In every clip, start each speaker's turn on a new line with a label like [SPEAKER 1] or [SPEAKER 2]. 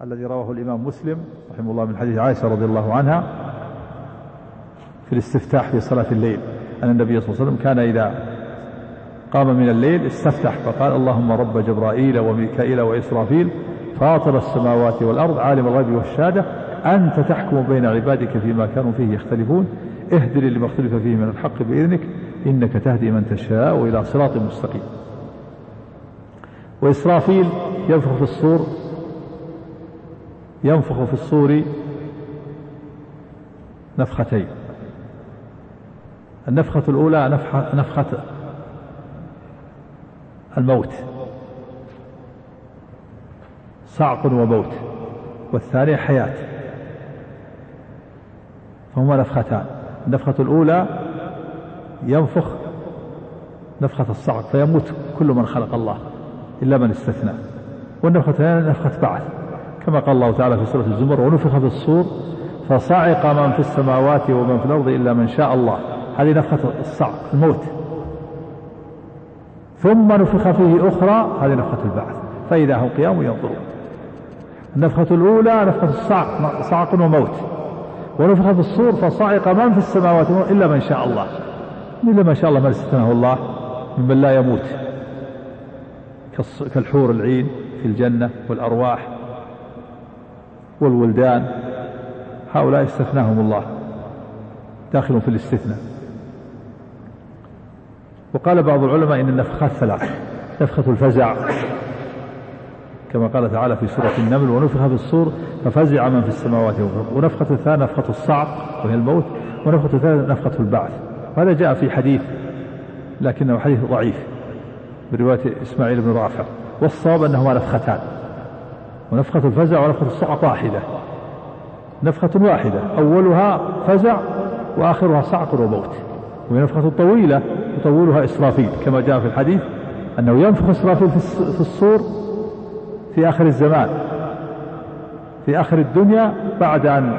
[SPEAKER 1] الذي رواه الإمام مسلم رحمه الله من حديث عائشة رضي الله عنها في الاستفتاح في صلاة الليل أن النبي صلى الله عليه وسلم كان إذا قام من الليل استفتح فقال اللهم رب جبرائيل وميكائيل وإسرافيل فاطر السماوات والأرض عالم الغيب والشهادة أنت تحكم بين عبادك فيما كانوا فيه يختلفون اهدني لما اختلف فيه من الحق بإذنك إنك تهدي من تشاء إلى صراط مستقيم. وإسرافيل ينفخ في الصور نفختين. النفخة الأولى نفخة الموت صعق وموت، والثانية حياة، فهما نفختان. النفخة الأولى ينفخ نفخة الصعق فيموت كل من خلق الله إلا من استثنى، والنفخة الثانية نفخة بعث كما قال الله تعالى في سورة الزمر ونفخ في الصور فصعق من في السماوات ومن في الأرض إلا من شاء الله. هذه نفخة الصعق الموت. ثم نفخ فيه أخرى هذه نفخة البعث فإذا هم قيام ينظرون. النفخة الأولى نفخة الصعق صعق وموت، ونفخ في الصور فصعق من في السماوات إلا من شاء الله. إلا من شاء الله من استثناه الله ممن لا يموت كالحور العين في الجنة والأرواح والولدان، هؤلاء استثناهم الله داخل في الاستثناء. وقال بعض العلماء إن النفخات ثلاث: نفخة الفزع كما قال تعالى في سورة النمل ونفخ في الصور ففزع من في السماوات والأرض، ونفخة الثانية نفخة الصعق وهي الموت، ونفخة الثالثة نفخة البعث. وهذا جاء في حديث لكنه حديث ضعيف برواية إسماعيل بن رافع، والصواب أنهما نفختان، ونفخة الفزع ونفخة الصعق واحدة، نفخة واحدة أولها فزع وآخرها صعق وموت، وهي نفخة طويلة يطولها إسرافيل كما جاء في الحديث أنه ينفخ إسرافيل في الصور في آخر الزمان في آخر الدنيا بعد أن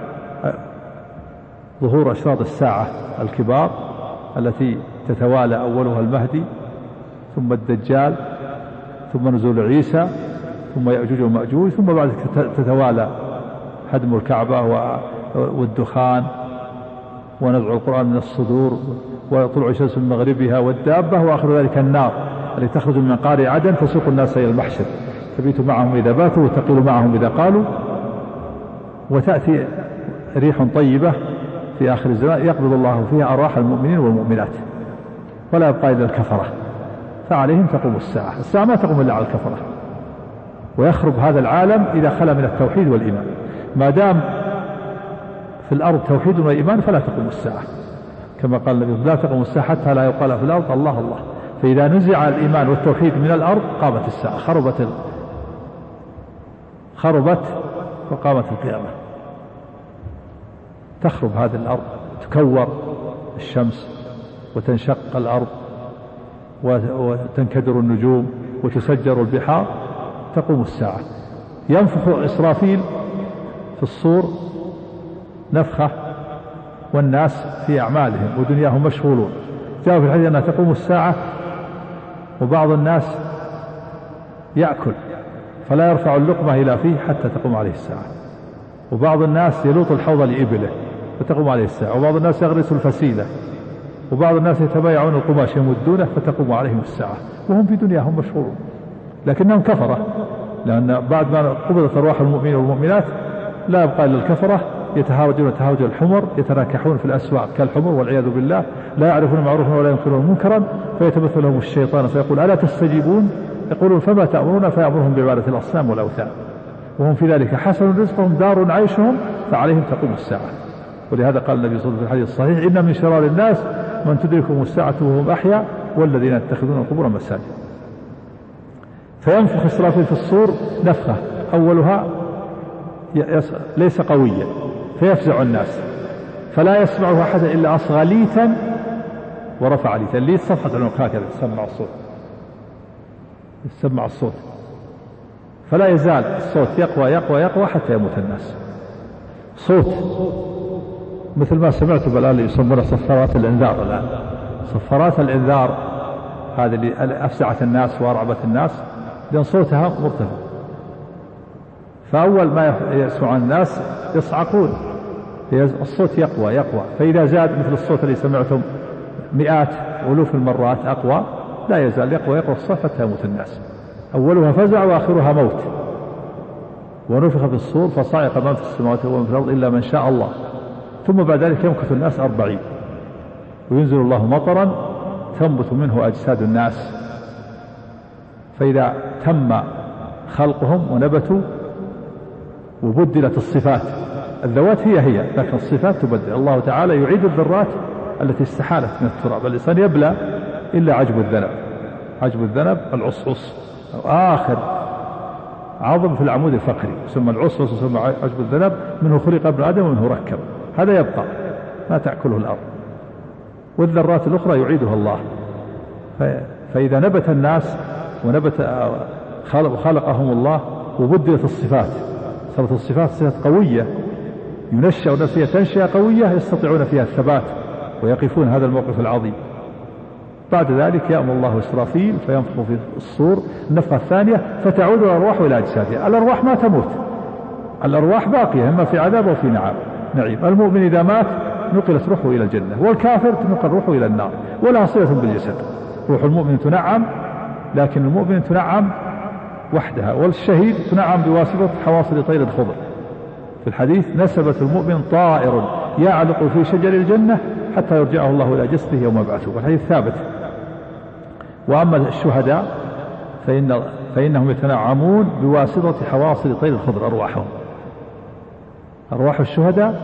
[SPEAKER 1] ظهور أشراط الساعة الكبار التي تتوالى أولها المهدي ثم الدجال ثم نزول عيسى ثم يأجوج ومأجوج، ثم بعد تتوالى هدم الكعبة والدخان ونزع القرآن من الصدور وطلوع الشمس من مغربها والدابة، وآخر ذلك النار التي تخرج من قار عدن تسوق الناس إلى المحشر تبيت معهم إذا باتوا وتقيل معهم إذا قالوا، وتأتي ريح طيبة في آخر الزمان يقبض الله فيها أرواح المؤمنين والمؤمنات ولا يبقى إلا الكفرة، فعليهم تقوم الساعة. الساعة ما تقوم إلا على الكفرة، ويخرب هذا العالم إذا خلا من التوحيد والإيمان. ما دام في الأرض توحيد وإيمان فلا تقوم الساعة، كما قال النبي لا تقوم الساعة حتى لا يقال في الأرض الله الله، فإذا نزع الإيمان والتوحيد من الأرض قامت الساعة، خربت وقامت القيامة. تخرب هذه الأرض، تكور الشمس وتنشق الأرض وتنكدر النجوم وتسجر البحار، تقوم الساعة. ينفخ إسرافيل في الصور نفخة والناس في أعمالهم ودنياهم مشغولون. جاء في الحديث أنها تقوم الساعة وبعض الناس يأكل فلا يرفع اللقمة إلى فيه حتى تقوم عليه الساعة، وبعض الناس يلوط الحوض لإبله فتقوم عليه الساعة، وبعض الناس يغرس الفسيلة، وبعض الناس يتبايعون القماش يمدونه فتقوم عليهم الساعة وهم في دنياهم مشغولون، لكنهم كفرة، لأن بعد ما قبضت أرواح المؤمنين والمؤمنات لا يبقى إلا الكفرة يتهاوجون تهاوج الحمر، يتناكحون في الأسواق كالحمر والعياذ بالله، لا يعرفون معروفا ولا ينكرون منكرا، فيتمثل لهم الشيطان فيقول ألا تستجيبون، يقولون فما تأمرون، فيأمرهم بعبادة الأصنام والأوثان، وهم في ذلك حسن رزقهم دار عيشهم فعليهم تقوم الساعة. ولهذا قال النبي صلى الله عليه وسلم في الحديث الصحيح إن من شرار الناس من تدركهم الساعة وهم أحياء والذين يتخذون القبور مساجد. فينفخ إسرافيل في الصور نفخة أولها ليس قويا فيفزع الناس فلا يسمعه أحد إلا أصغى ليتا ورفع ليتا، ليت صفحة عنق هكذا يسمع الصوت فلا يزال الصوت يقوى يقوى يقوى حتى يموت الناس. صوت مثل ما سمعت الآن يسمونه صفارات الإنذار. الآن صفارات الإنذار هذه اللي أفزعت الناس وأرعبت الناس لأن صوتها مرتفع، فأول ما يسمع الناس يصعقون، الصوت يقوى، فإذا زاد مثل الصوت الذي سمعتم مئات ألوف المرات أقوى، لا يزال يقوى الصوت حتى يموت الناس. أولها فزع وآخرها موت. ونفخ في الصور فصعق من في السماوات ومن في الأرض إلا من شاء الله، ثم بعد ذلك يمكث الناس 40، وينزل الله مطرا تنبت منه أجساد الناس. فإذا تم خلقهم ونبتوا وبدلت الصفات، الذوات هي لكن الصفات تبدل. الله تعالى يعيد الذرات التي استحالت من التراب. الإنسان يبلى إلا عجب الذنب العصعص، آخر عظم في العمود الفقري ثم العصعص ثم عجب الذنب، منه خلق ابن آدم ومنه ركب، هذا يبقى ما تأكله الأرض، والذرات الأخرى يعيدها الله. فإذا نبت الناس خلقهم الله وبدلت الصفات، صارت الصفات صفات قوية ينشأ نفسها تنشئة قوية يستطيعون فيها الثبات ويقفون هذا الموقف العظيم. بعد ذلك يأمر الله إسرافيل فينفخ في الصور النفخة الثانية فتعود الأرواح إلى أجسادها. الأرواح ما تموت، الأرواح باقية إما في عذاب أو في نعيم. المؤمن إذا مات نقلت روحه إلى الجنة، والكافر تنقل روحه إلى النار، ولا صلة بالجسد. روح المؤمن تنعم، لكن المؤمن تنعم وحدها، والشهيد تنعم بواسطة حواصل طير الخضر. في الحديث نسبة المؤمن طائر يعلق في شجر الجنة حتى يرجعه الله إلى جسده يوم يبعثه، والحديث ثابت. وأما الشهداء فإنهم يتنعمون بواسطة حواصل طير الخضر أرواحهم. أرواح الشهداء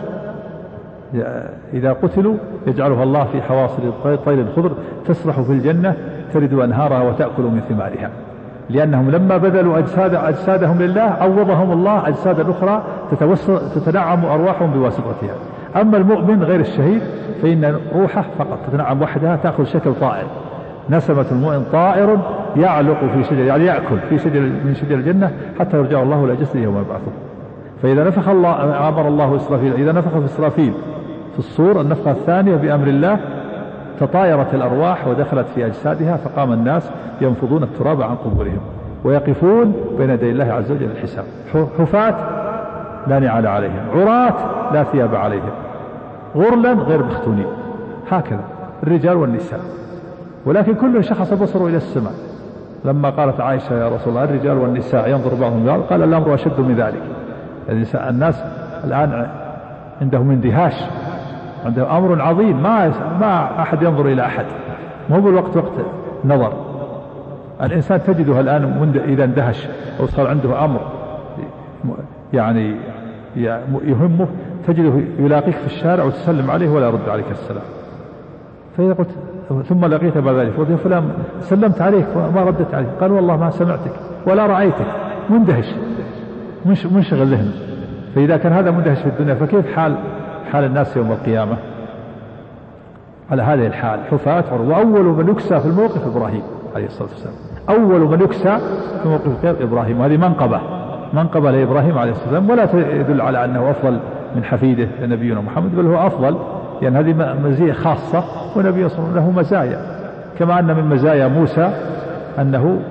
[SPEAKER 1] إذا قتلوا يجعلها الله في حواصل طير الخضر تسرح في الجنة ترد أنهارها وتأكل من ثمارها، لأنهم لما بذلوا أجسادهم لله عوضهم الله أجسادا أخرى تتنعم أرواحهم بواسطتها. أما المؤمن غير الشهيد فإن روحه فقط تتنعم وحدها تأخذ شكل طائر. نسمة المؤمن طائر يعلق في شجر، يعني يأكل في شجر من شجر الجنة حتى يرجع الله إلى جسده يوم يبعثه. فإذا نفخ الله أمر الله إسرافيل، إذا نفخ في إسرافيل في الصور النفخة الثانية بأمر الله تطايرت الأرواح ودخلت في أجسادها، فقام الناس ينفضون التراب عن قبورهم ويقفون بين يدي الله عز وجل الحساب، حفاة لا نعال عليهم، عراة لا ثياب عليهم، غرلا غير مختونين، هكذا الرجال والنساء. ولكن كل شخص بصره إلى السماء. لما قالت عائشة يا رسول الله الرجال والنساء ينظر بعضهم بعض، قال الأمر أشد من ذلك. الناس الآن عندهم اندهاش، عندهم أمر عظيم، ما أحد ينظر إلى أحد، مو بالوقت وقت نظر. الإنسان تجده الآن إذا اندهش أو صار عنده أمر يعني يهمه تجده يلاقيك في الشارع وتسلم عليه ولا يرد عليك السلام. فإذا قلت ثم لقيت بعد ذلك قلت يا فلان سلمت عليك وما ردت عليك، قال والله ما سمعتك ولا رأيتك، مندهش منشغل ذهنه. فإذا كان هذا مندهش في الدنيا فكيف حال الناس يوم القيامة؟ على هذه الحال حفاة. وأول من يكسى في الموقف إبراهيم عليه الصلاة والسلام، أول من يكسى في موقف إبراهيم، وهذه منقبة لإبراهيم عليه الصلاة والسلام، ولا يدل على أنه أفضل من حفيده نبينا محمد، بل هو أفضل، لأن يعني هذه مزية خاصة، ونبي صلى الله عليه وسلم له مزايا. كما أن من مزايا موسى أنه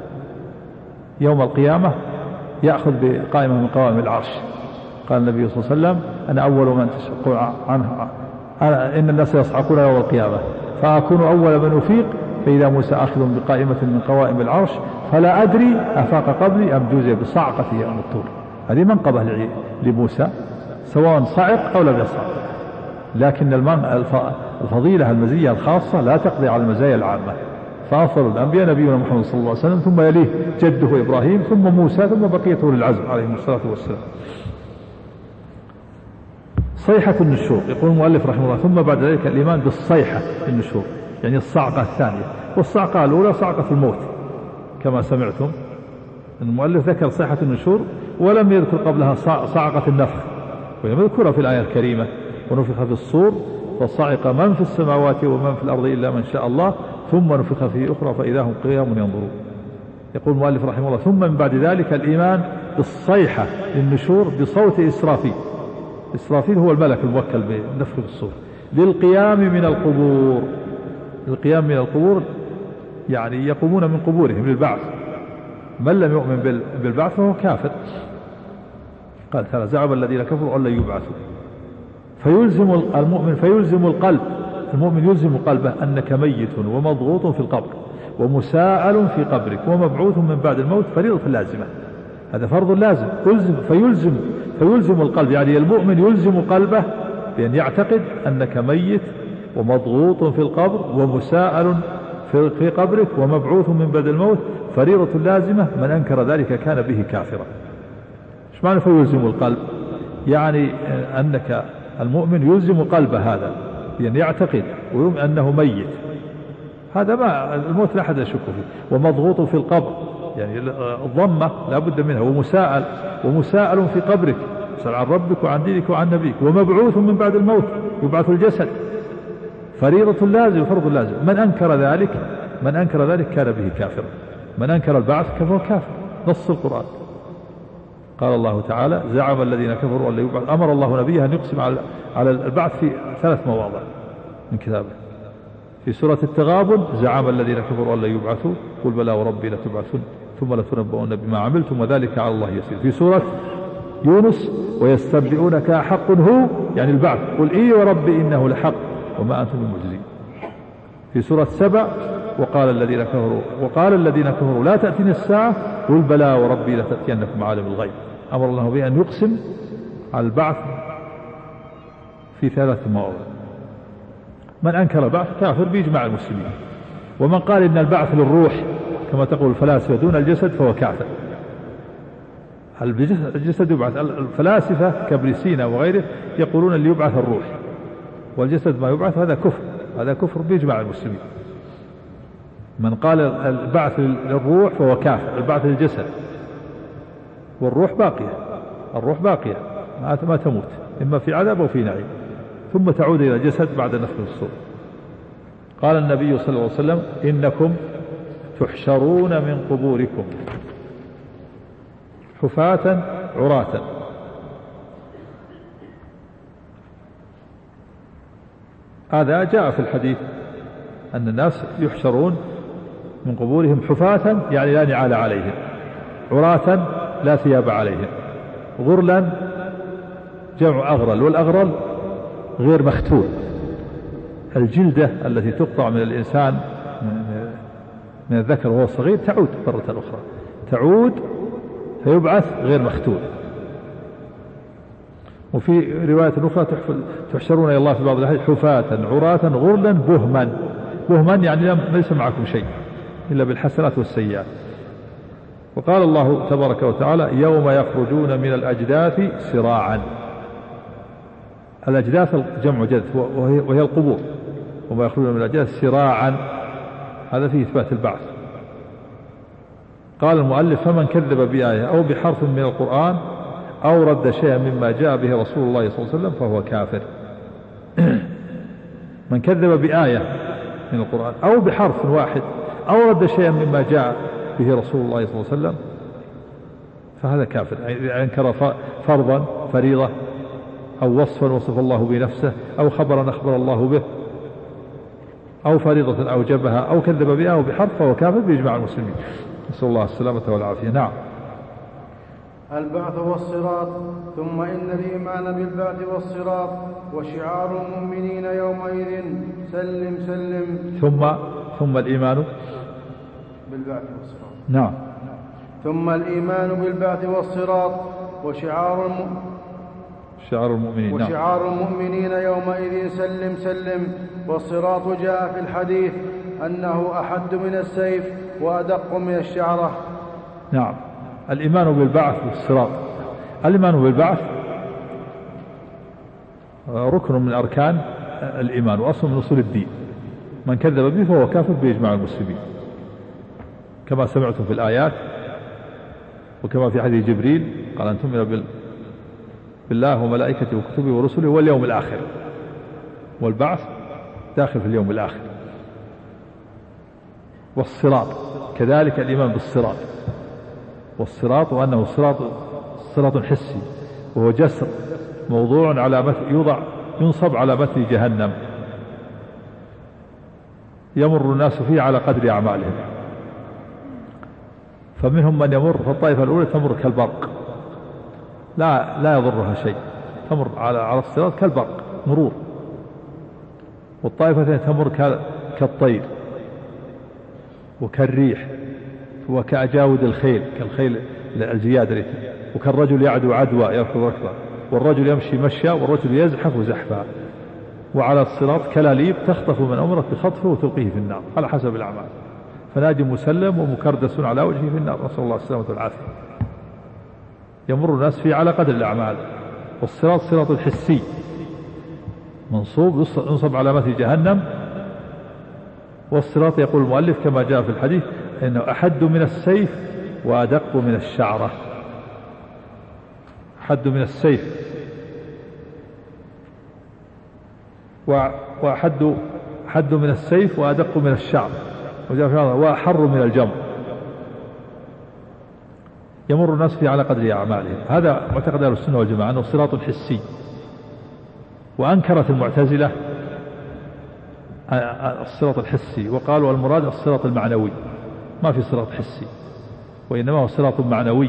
[SPEAKER 1] يوم القيامة يأخذ بقائمة من قوائم العرش. قال النبي صلى الله عليه وسلم أنا أول من تشق عنه، إن الناس يصعقون يوم القيامة فأكون أول من أفيق، فإذا موسى أخذ بقائمة من قوائم العرش فلا أدري أفاق قبلي أم جوزي بصعقة يوم الطور. هذه منقبة لموسى سواء صعق أو لم يصعق، لكن الفضيلة المزية الخاصة لا تقضي على المزايا العامة. فأفضل الأنبياء نبينا محمد صلى الله عليه وسلم، ثم يليه جده إبراهيم، ثم موسى، ثم بقية أولي العزم عليهم الصلاة والسلام. صيحة النشور، يقول المؤلف رحمه الله ثم بعد ذلك الإيمان بالصيحة النشور، يعني الصعقة الثانية. والصعقة الأولى صعقة الموت كما سمعتم. المؤلف ذكر صيحة النشور ولم يذكر قبلها صعقة النفخ، ويذكرها في الآية الكريمة ونفخ في الصور فصعق من في السماوات ومن في الأرض إلا من شاء الله ثم نفخ في أخرى فإذا هم قيام ينظرون. يقول المؤلف رحمه الله ثم من بعد ذلك الإيمان بالصيحة للنشور بصوت إسرافيل. إسرافيل هو الملك الموكل بالنفخ في الصور للقيام من القبور. القيام من القبور يعني يقومون من قبورهم للبعث. من لم يؤمن بالبعث فهو كافر. قال ثلاث: زعم الذين كفروا أن لن يبعثوا. فيلزم المؤمن، فيلزم القلب، المؤمن يلزم قلبه أنك ميت ومضغوط في القبر ومساءل في قبرك ومبعوث من بعد الموت فريضة لازمة. هذا فرض لازم فيلزم القلب، يعني المؤمن يلزم قلبه بأن يعتقد أنك ميت ومضغوط في القبر ومساءل في قبرك ومبعوث من بعد الموت فريضة لازمة. من أنكر ذلك كان به كافرا. ايش معنى فيلزم القلب؟ يعني أنك المؤمن يلزم قلبه هذا بأن يعتقد ويؤمن أنه ميت، هذا ما الموت لا أحد يشك فيه. ومضغوط في القبر، يعني الضمة لا بد منها. ومساءل في قبرك، سأل عن ربك وعن دينك وعن نبيك. ومبعوث من بعد الموت، يبعث الجسد، فريضة لازم وفرض لازم. من أنكر ذلك كان به كافر. من أنكر البعث فهو كافر، نص القرآن. قال الله تعالى: زعم الذين كفروا أن لا يبعث. أمر الله نبيه أن يقسم على البعث في 3 مواضع من كتابه. في سورة التغابن: زعم الذين كفروا أن لا يبعثوا قل بلى وربي لتبعثن ثم لتنبؤن بما عملتم وذلك على الله يسير. في سورة يونس: ويستنبئونك أحق هو، يعني البعث، قل إي وربي إنه لحق وما أنتم بمعجزين. في سورة 7: وقال الذين كفروا لا تأتيني الساعة قل بلى وربي لتأتينكم عالم الغيب. أمر الله بأن يقسم على البعث في 3 مواضع. من أنكر البعث كافر بإجماع المسلمين. ومن قال إن البعث للروح كما تقول الفلاسفة دون الجسد فهو كافر. الجسد يبعث. الفلاسفة كابن سينا وغيره يقولون اللي يبعث الروح والجسد ما يبعث، هذا كفر بإجماع المسلمين. من قال البعث للروح فهو كافر. البعث للجسد، والروح باقية ما تموت، إما في عذاب أو في نعيم، ثم تعود إلى الجسد بعد نفخ الصور. قال النبي صلى الله عليه وسلم: إنكم تحشرون من قبوركم حفاة عراة. هذا جاء في الحديث أن الناس يحشرون من قبورهم حفاة، يعني لا نعال عليهم، عراة لا ثياب عليهم، غرلا جمع أغرل، والأغرل غير مختون. الجلدة التي تقطع من الإنسان من الذكر وهو صغير تعود مرة أخرى، فيبعث غير مختون. وفي رواية أخرى: تحشرون إلى الله في بعض الأحاديث حفاة عراة غرلا بهما يعني ليس معكم شيء إلا بالحسنات والسيئات. وقال الله تبارك وتعالى: يوم يخرجون من الأجداث سراعا. الأجداث جمع جدث وهي القبور. وما يخرجون من الأجداث سراعا، هذا فيه إثبات البعث. قال المؤلف: فمن كذب بآية أو بحرف من القرآن أو رد شيئا مما جاء به رسول الله صلى الله عليه وسلم فهو كافر. من كذب بآية من القرآن أو بحرف واحد أو رد شيئا مما جاء به رسول الله صلى الله عليه وسلم فهذا كافر. يعني أنكر فرضا فريضة أو وصفا وصف الله بنفسه أو خبرا أخبر الله به أو فريضة أوجبها أو كذب بها أو بحرف فهو كافر بإجماع المسلمين. نسأل الله السلامة والعافية. نعم.
[SPEAKER 2] البعث والصراط. ثم إن الإيمان بالبعث والصراط وشعار المؤمنين يومئذ سلم سلم.
[SPEAKER 1] ثم الإيمان
[SPEAKER 2] بالبعث والصراط.
[SPEAKER 1] نعم.
[SPEAKER 2] ثم الإيمان بالبعث والصراط وشعار المؤمنين. وشعار المؤمنين يومئذ سلم سلم. والصراط جاء في الحديث أنه أحد من السيف وأدق من الشعرة.
[SPEAKER 1] نعم. الإيمان بالبعث والصراط. الإيمان بالبعث ركن من أركان الإيمان وأصل من أصول الدين. من كذب به فهو كافر بإجماع المسلمين كما سمعتم في الآيات، وكما في حديث جبريل قال أن تؤمن بالله وملائكته وكتبه ورسله واليوم الآخر، والبعث داخل في اليوم الآخر. والصراط كذلك الإيمان بالصراط، والصراط وأنه صراط حسي وهو جسر موضوع على ينصب على متن جهنم يمر الناس فيه على قدر أعمالهم، فمنهم من يمر في الطائفة الأولى تمر كالبرق، لا يضرها شيء، تمر على الصراط كالبرق مرور، والطائفتين تمر كالطير وكالريح وكأجاود الخيل، كالخيل الجياد، وكالرجل يعدو عدوى يركض ركضا، والرجل يمشي مشيا، والرجل يزحف زحفا. وعلى الصراط كلاليب تخطف من أمرك بخطفه وتلقيه في النار على حسب الأعمال، فناج مسلم ومكردس على وجهه في النار، نسأل الله السلامة والعافية. يمر الناس فيه على قدر الأعمال. والصراط صراط الحسي منصوب ينصب على مثل جهنم. والصراط يقول المؤلف كما جاء في الحديث إنه أحد من السيف وأدق من الشعرة. أحد من السيف حد من السيف وأدق من الشعر، وأحر من الجمر. يمر الناس فيه على قدر أعمالهم. هذا معتقد أهل السنة والجماعة أنه صراط حسي. وأنكرت المعتزلة الصراط الحسي وقالوا المراد الصراط المعنوي، ما في صراط حسي وإنما هو صراط معنوي،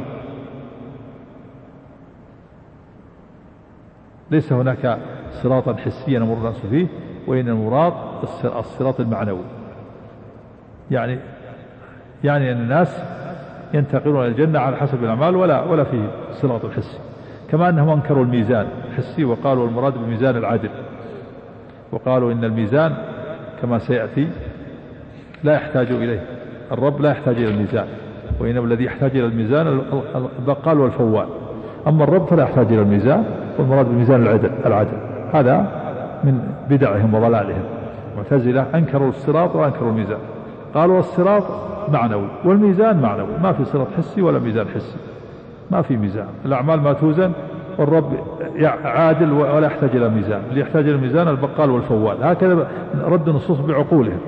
[SPEAKER 1] ليس هناك صراطا حسيا يمر الناس فيه، وإن المراد الصراط المعنوي، يعني أن الناس ينتقلون إلى الجنة على حسب الأعمال ولا فيه صراط حسي. كما أنهم أنكروا الميزان الحسي وقالوا المراد بميزان العدل، وقالوا إن الميزان كما سيأتي لا يحتاج إليه، الرب لا يحتاج إلى الميزان، وإنما الذي يحتاج إلى الميزان البقال والفوال، أما الرب فلا يحتاج إلى الميزان، والمراد بميزان العدل. هذا من بدعهم وضلالهم. المعتزلة أنكروا الصراط وأنكروا الميزان، قالوا الصراط معنوي والميزان معنوي، ما في صراط حسي ولا ميزان حسي، ما في ميزان، الأعمال ما توزن، والرب عادل ولا يحتاج إلى ميزان، اللي يحتاج إلى الميزان البقال والفوال. هكذا رد النصوص بعقولهم،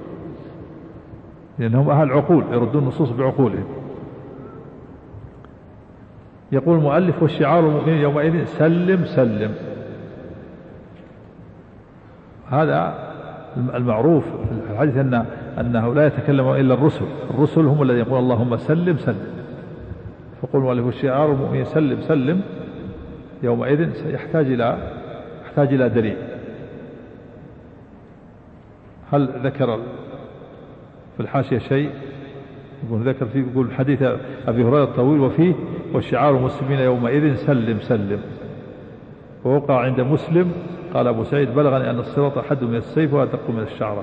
[SPEAKER 1] لأنهم أهل عقول يردون النصوص بعقولهم. يقول المؤلف والشعار المؤمنين يومئذ سلم سلم. هذا المعروف في الحديث أنه لا يتكلم إلا الرسل هم الذين يقول اللهم سلم سلم. فقول المؤلف والشعار المؤمنين سلم سلم يومئذ يحتاج إلى دليل. هل ذكر في الحاشية شيء؟ ذكر فيه يقول حديث أبي هريرة الطويل وفيه والشعار المسلمين يومئذ سلم سلم. ووقع عند مسلم قال أبو سعيد بلغني أن الصراط أحد من السيف وأدق من الشعرة.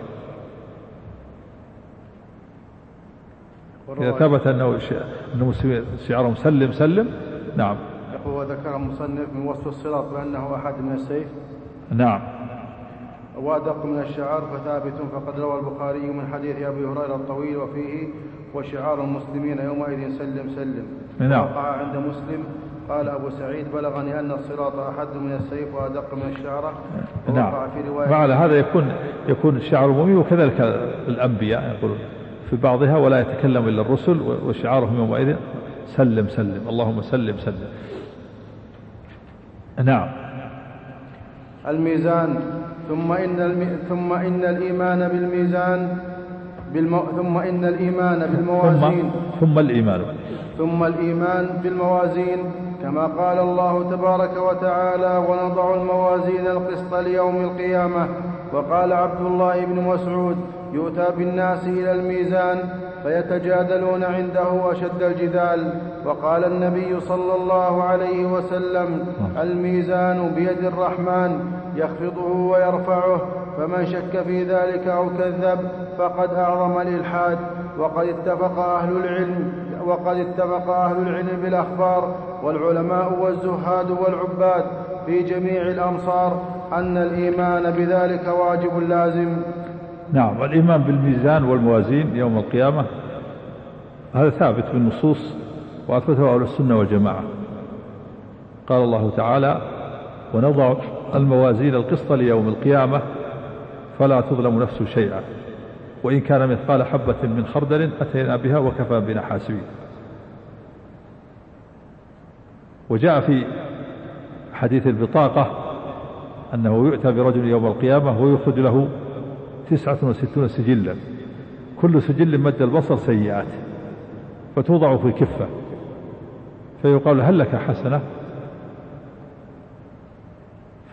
[SPEAKER 1] إذا ثبت أنه شعارهم سلم سلم. نعم.
[SPEAKER 2] يقول وذكر المصنف من وصف الصراط بأنه أحد من السيف.
[SPEAKER 1] نعم.
[SPEAKER 2] وأدق من الشعار فثابت، فقد روى البخاري من حديث أبي هريرة الطويل وفيه وشعار المسلمين يومئذ سلم سلم.
[SPEAKER 1] نعم.
[SPEAKER 2] وقع عند مسلم قال أبو سعيد بلغني أن الصراط أحد من السيف وأدق من الشعرة.
[SPEAKER 1] نعم.
[SPEAKER 2] في رواية
[SPEAKER 1] وعلى هذا يكون الشعار المؤمن، وكذلك الأنبياء يقولون في بعضها ولا يتكلم إلا الرسل وشعارهم يومئذ سلم سلم اللهم سلم سلم. نعم.
[SPEAKER 2] الميزان. ثم إن الإيمان بالميزان ثم إن الإيمان بالموازين ثم الإيمان بالموازين كما قال الله تبارك وتعالى ونضع الموازين القسط ليوم القيامة. وقال عبد الله بن مسعود يؤتى بالناس إلى الميزان فيتجادلون عنده أشد الجدال. وقال النبي صلى الله عليه وسلم الميزان بيد الرحمن يخفضه ويرفعه، فمن شك في ذلك أو كذب فقد أعظم الإلحاد. وقد اتفق أهل العلم بالأخبار والعلماء والزهاد والعباد في جميع الأمصار أن الإيمان بذلك واجب لازم.
[SPEAKER 1] نعم. الإيمان بالميزان والموازين يوم القيامة هذا ثابت بالنصوص وأثبته أهل السنة والجماعة. قال الله تعالى ونضع الموازين القسط ليوم القيامة فلا تظلم نفس شيئا وإن كان مثقال حبة من خردل أتينا بها وكفى بنا حاسبين. وجاء في حديث البطاقة أنه يؤتى برجل يوم القيامة ويخرج له 69 سجلا كل سجل مد البصر سيئات فتوضع في كفة فيقال هل لك حسنة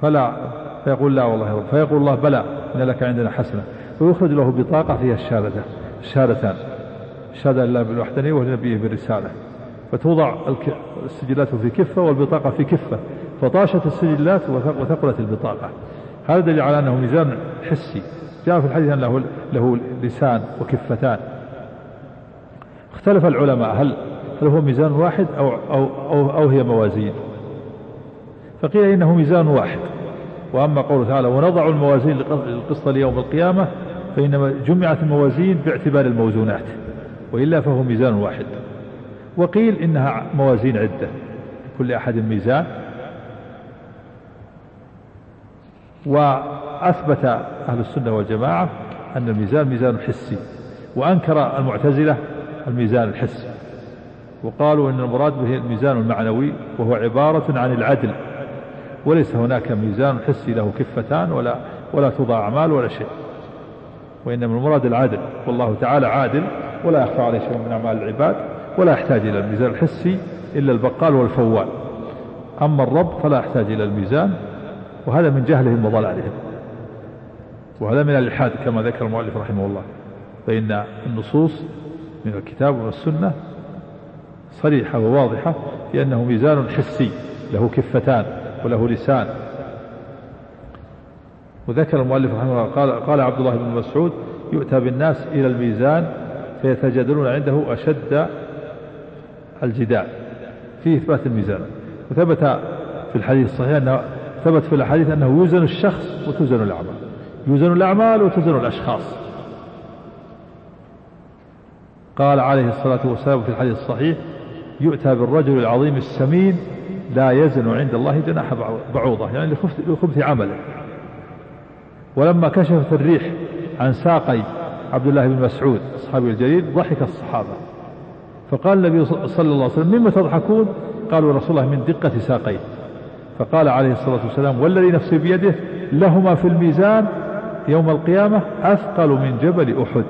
[SPEAKER 1] فيقول لا والله يا رب، فيقول الله بلى إن لك عندنا حسنة، ويخرج له بطاقة فيها الشهادتان، الشهادة لله بالوحدانية ولنبيه بالرسالة، فتوضع السجلات في كفة والبطاقة في كفة، فطاشت السجلات وثقلت البطاقة. هذا دليل على أنه ميزان حسي. جاء في الحديث أنه له لسان وكفتان. اختلف العلماء هل هو ميزان واحد أو هي موازين، فقيل إنه ميزان واحد. وأما قوله تعالى ونضع الموازين للقسط ليوم القيامة، فإنما جمعت الموازين باعتبار الموزونات، وإلا فهو ميزان واحد. وقيل إنها موازين عدة، كل أحد ميزان. وأثبت أهل السنة والجماعة أن الميزان ميزان حسي، وأنكر المعتزلة الميزان الحسي، وقالوا إن المراد به الميزان المعنوي، وهو عبارة عن العدل، وليس هناك ميزان حسي له كفتان ولا توضع أعمال ولا شيء، وإنما المراد العدل، والله تعالى عادل ولا يخفى عليه شيء من أعمال العباد، ولا يحتاج إلى الميزان الحسي إلا البقال والفوال. أما الرب فلا يحتاج إلى الميزان، وهذا من جهلهم وضلالهم، وهذا من الإلحاد كما ذكر المؤلف رحمه الله. فإن النصوص من الكتاب والسنة صريحة وواضحة في أنه ميزان حسي له كفتان وله لسان. وذكر المؤلف رحمه الله قال عبد الله بن مسعود يؤتى بالناس إلى الميزان فيتجادلون عنده أشد الجدال في إثبات الميزان. وثبت في الحديث الصحيح ثبت في الحديث أنه يوزن الشخص وتوزن الأعمال، يوزن الأعمال وتوزن الأشخاص. قال عليه الصلاة والسلام في الحديث الصحيح يؤتى بالرجل العظيم السمين لا يزن عند الله جناح بعوضة، يعني لخبث عمله. ولما كشفت الريح عن ساقي عبد الله بن مسعود الصحابي الجليل ضحك الصحابة، فقال النبي صلى الله عليه وسلم مما تضحكون؟ قالوا رسول الله من دقة ساقيه. فقال عليه الصلاة والسلام والذي نفسي بيده لهما في الميزان يوم القيامة أثقل من جبل أحد.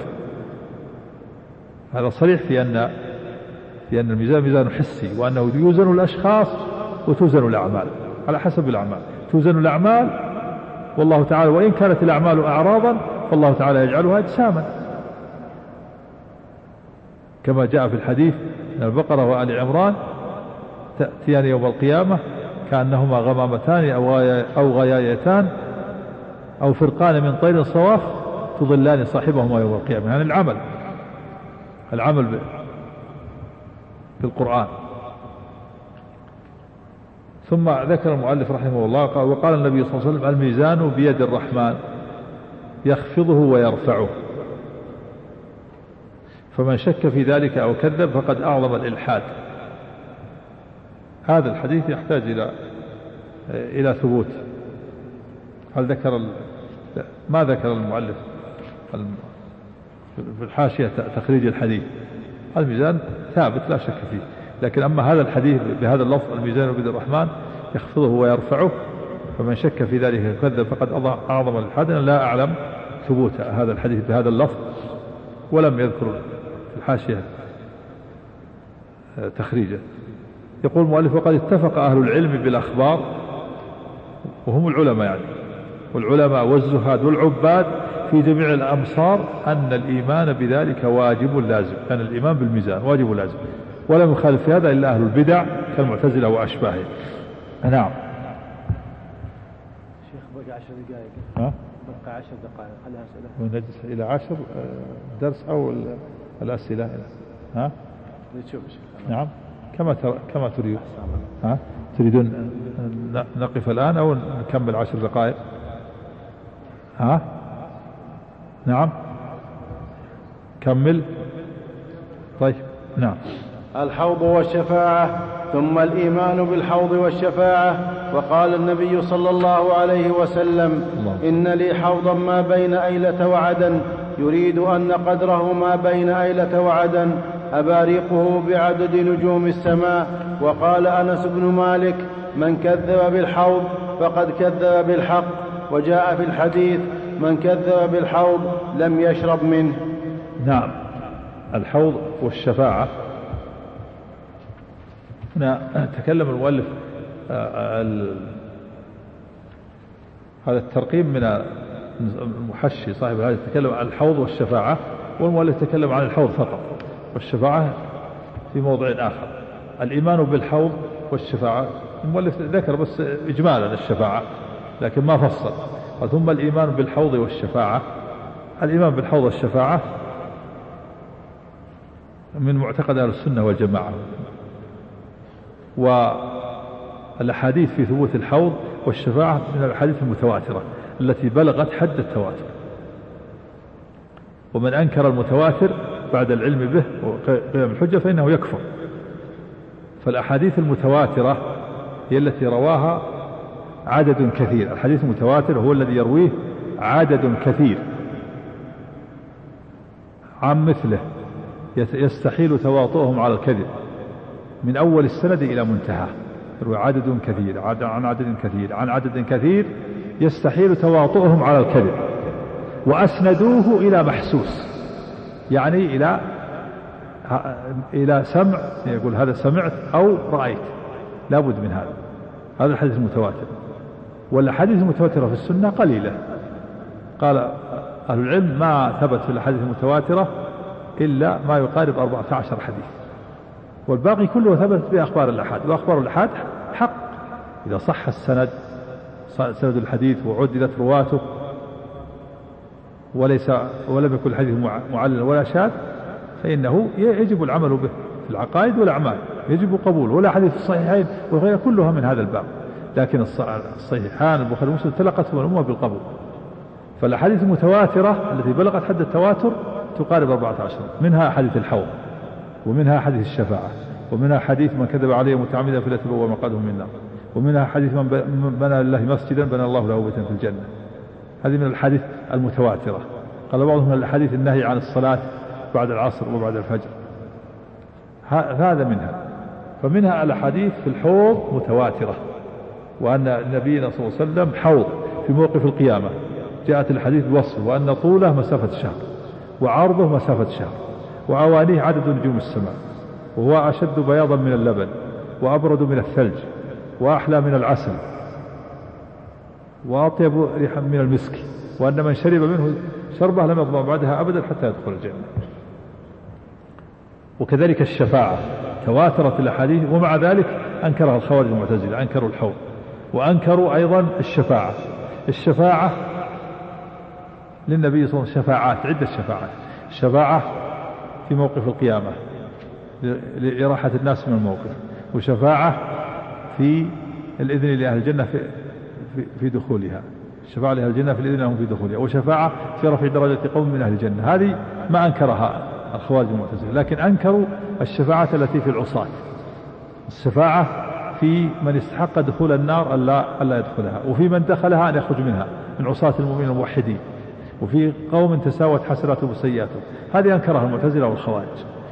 [SPEAKER 1] هذا صريح في أن الميزان ميزان حسي، وأنه يوزن الأشخاص وتوزن الأعمال على حسب الأعمال. توزن الأعمال، والله تعالى وإن كانت الأعمال أعراضا فالله تعالى يجعلها أجساما، كما جاء في الحديث أن البقرة وآل عمران تأتيان يوم القيامة كأنهما غمامتان أو غيايتان أو فرقان من طير صواف تظلان صاحبهما يوم القيامة، يعني العمل بالقرآن. ثم ذكر المؤلف رحمه الله وقال النبي صلى الله عليه وسلم الميزان بيد الرحمن يخفضه ويرفعه، فمن شك في ذلك أو كذب فقد أعظم الإلحاد. هذا الحديث يحتاج إلى ثبوت. هل ما ذكر المؤلف في الحاشية تخريج الحديث؟ الميزان ثابت لا شك فيه، لكن أما هذا الحديث بهذا اللفظ الميزان بيد الرحمن يخفضه ويرفعه فمن شك في ذلك كذب فقد أعظم الإلحاد. أنا لا أعلم ثبوت هذا الحديث بهذا اللفظ، ولم يذكر في الحاشية تخريجه. يقول المؤلف وقد اتفق أهل العلم بالأخبار، وهم العلماء يعني، والعلماء والزهاد والعباد في جميع الأمصار أن الإيمان بذلك واجب لازم، كان الإيمان بالميزان واجب لازم، ولم يخالف في هذا إلا أهل البدع كالمعتزلة وأشباههم. نعم.
[SPEAKER 2] شيخ بقى 10 دقائق. بقى 10 دقائق خليها أسئلة.
[SPEAKER 1] ونجلس إلى 10 درس أو الأسئلة.
[SPEAKER 2] نشوف شيخ.
[SPEAKER 1] نعم كما تريد. تريدون نقف الآن أو نكمل 10 دقائق؟ نعم كمل. طيب نعم.
[SPEAKER 2] الحوض والشفاعة. ثم الإيمان بالحوض والشفاعة. وقال النبي صلى الله عليه وسلم إن لي حوضا ما بين أيلة وعدن، يريد أن قدره ما بين أيلة وعدن أباريقه بعدد نجوم السماء. وقال أنس بن مالك من كذب بالحوض فقد كذب بالحق. وجاء في الحديث من كذب بالحوض لم يشرب منه.
[SPEAKER 1] نعم. الحوض والشفاعة هنا تكلم المؤلف هذا الترقيم من المحشي صاحب هذا يتكلم عن الحوض والشفاعة، والمؤلف يتكلم عن الحوض فقط، والشفاعة في موضع آخر. الإيمان بالحوض والشفاعة المؤلف ذكر بس إجمالا الشفاعة لكن ما فصل. ثم الإيمان بالحوض والشفاعة، الإيمان بالحوض والشفاعة من معتقد أهل السنة والجماعة، والأحاديث في ثبوت الحوض والشفاعة من الأحاديث المتواترة التي بلغت حد التواتر، ومن أنكر المتواتر بعد العلم به وقيام الحجة فإنه يكفر. فالأحاديث المتواترة هي التي رواها عدد كثير، الحديث المتواتر هو الذي يرويه عدد كثير عن مثله يستحيل تواطؤهم على الكذب من أول السند إلى منتهى، يروي عدد كثير عن عدد كثير عن عدد كثير يستحيل تواطؤهم على الكذب، وأسندوه إلى محسوس، يعني إلى سمع، يقول هذا سمعت أو رأيت، لابد من هذا الحديث المتواتر. والأحاديث المتواترة في السنة قليلة، قال أهل العلم ما ثبت في الأحاديث المتواترة إلا ما يقارب 14 حديث، والباقي كله ثبت بأخبار الأحاد، وأخبار الأحاد حق إذا صح السند، سند الحديث وعدلت رواته ولم يكن الحديث معلل ولا شاذ فإنه يجب العمل به في العقائد والأعمال، يجب قبوله. ولا حديث الصحيحين وغيرها كلها من هذا الباب، لكن الصحيحان البخاري ومسلم تلقتهم الأمة بالقبول. فالأحاديث المتواترة التي بلغت حد التواتر تقارب 14، منها حديث الحوض، ومنها حديث الشفاعة، ومنها حديث من كذب عليه متعمدا فليتبوأ مقعده من النار، ومنها حديث من بنى لله مسجدا بنى الله له بيتا في الجنة. هذه من الحديث المتواترة. قال بعضهم من الحديث النهي عن الصلاة بعد العصر وبعد الفجر، هذا منها. فمنها الأحاديث في الحوض متواترة، وأن نبينا صلى الله عليه وسلم حوض في موقف القيامة، جاءت الحديث بوصفه، وأن طوله مسافة شهر وعرضه مسافة شهر وأوانيه عدد نجوم السماء، وهو أشد بياضا من اللبن وأبرد من الثلج وأحلى من العسل وأطيب ريحا من المسك، وأن من شرب منه شربه لم يظمأ بعدها أبدا حتى يدخل الجنة. وكذلك الشفاعة تواترت الأحاديث، ومع ذلك أنكرها الخوارج المعتزلة، أنكروا الحوض وأنكروا أيضا الشفاعة للنبي صلى الله عليه وسلم، شفاعات عدة شفاعات، الشفاعة في موقف القيامة لإراحة الناس من الموقف، وشفاعة في الإذن لأهل الجنة في دخولها، الشفاعة لأهل الجنة في الإذن لهم في دخولها، وشفاعة في رفع درجة قوم من أهل الجنة. هذه ما أنكرها الخوارج المعتزلة، لكن أنكروا الشفاعات التي في العصاة، الشفاعة في من استحق دخول النار ألا يدخلها، وفي من دخلها أن يخرج منها من عصاة المؤمنين الموحدين، وفي قوم تساوت حسناتهم وسيئاتهم. هذه أنكرها المعتزلة والخوارج،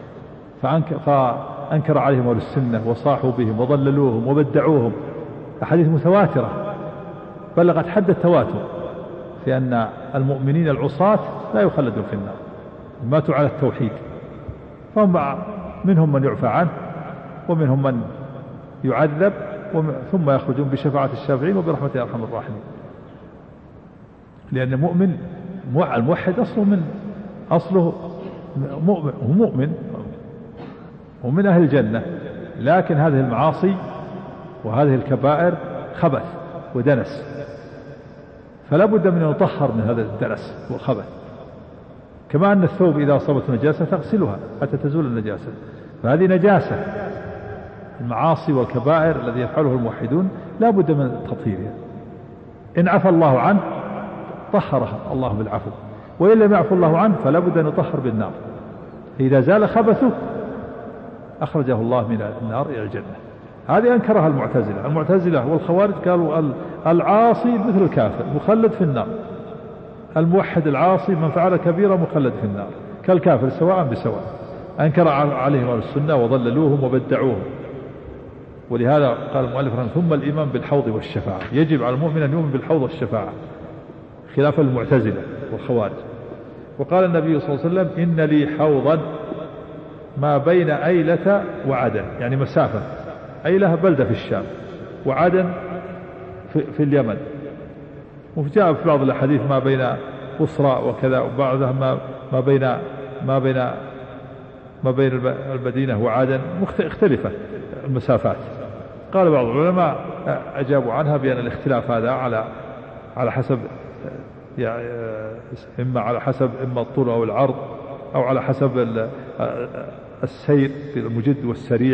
[SPEAKER 1] فأنكر عليهم أهل السنة وصاحوا بهم وضللوهم وبدعوهم. أحاديث متواترة بلغت حد التواتر في أن المؤمنين العصاة لا يخلدون في النار، ماتوا على التوحيد، فهم منهم من يعفى عنه ومنهم من يعذب ثم يخرجون بشفاعة الشافعين وبرحمة أرحم الراحمين. لأن المؤمن الموحد أصله مؤمن ومن أهل الجنة، لكن هذه المعاصي وهذه الكبائر خبث ودنس، فلا بد من أن يطهر من هذا الدنس والخبث. كما أن الثوب إذا أصابت نجاسة تغسلها حتى تزول النجاسة، فهذه نجاسة. المعاصي والكبائر الذي يفعله الموحدون لا بد من تطهيرها، إن عفى الله عنه طهرها الله بالعفو، وإن لم يعفو الله عنه فلا بد أن يطهر بالنار. إذا زال خبثه أخرجه الله من النار إلى الجنة. هذه أنكرها المعتزلة والخوارج، قالوا العاصي مثل الكافر مخلد في النار، الموحد العاصي من فعل كبيرة مخلد في النار كالكافر سواء بسواء. أنكر عليهم أهل السنة وضللوهم وبدعوهم. ولهذا قال المؤلف ثم الإيمان بالحوض والشفاعة، يجب على المؤمن أن يؤمن بالحوض والشفاعة خلاف المعتزلة والخوارج. وقال النبي صلى الله عليه وسلم إن لي حوضا ما بين أيلة وعدن، يعني مسافة، أيلة بلدة في الشام وعدن في اليمن، وجاء في بعض الأحاديث ما بين بصرى وكذا، وبعضها ما بين المدينة وعدن، اختلفت المسافات. قال بعض العلماء أجابوا عنها بأن الاختلاف هذا على حسب يعني إما الطول أو العرض، أو على حسب السير في المجد والسريع.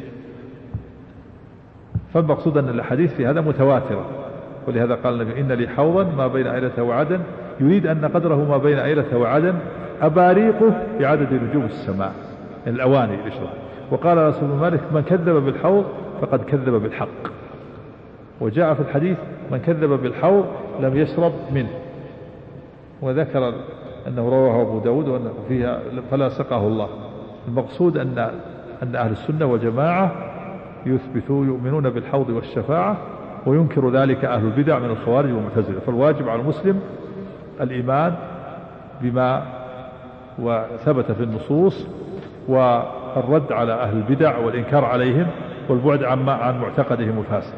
[SPEAKER 1] فالمقصود أن الحديث في هذا متواترة، ولهذا قال النبي إن لي حوضا ما بين أيلة وعدن، يريد أن قدره ما بين أيلة وعدن أباريقه بعدد نجوم السماء، الأواني لشرب. وقال رسول الله مالك من كذب بالحوض فقد كذب بالحق. وجاء في الحديث من كذب بالحوض لم يشرب منه، وذكر أنه رواه أبو داود وأن فيها فلا سقاه الله. المقصود أن أهل السنة والجماعة يؤمنون بالحوض والشفاعة، وينكر ذلك أهل البدع من الخوارج والمعتزلة. فالواجب على المسلم الإيمان بما وثبت في النصوص، والرد على أهل البدع والإنكار عليهم، والبعد عن معتقدهم الفاسد.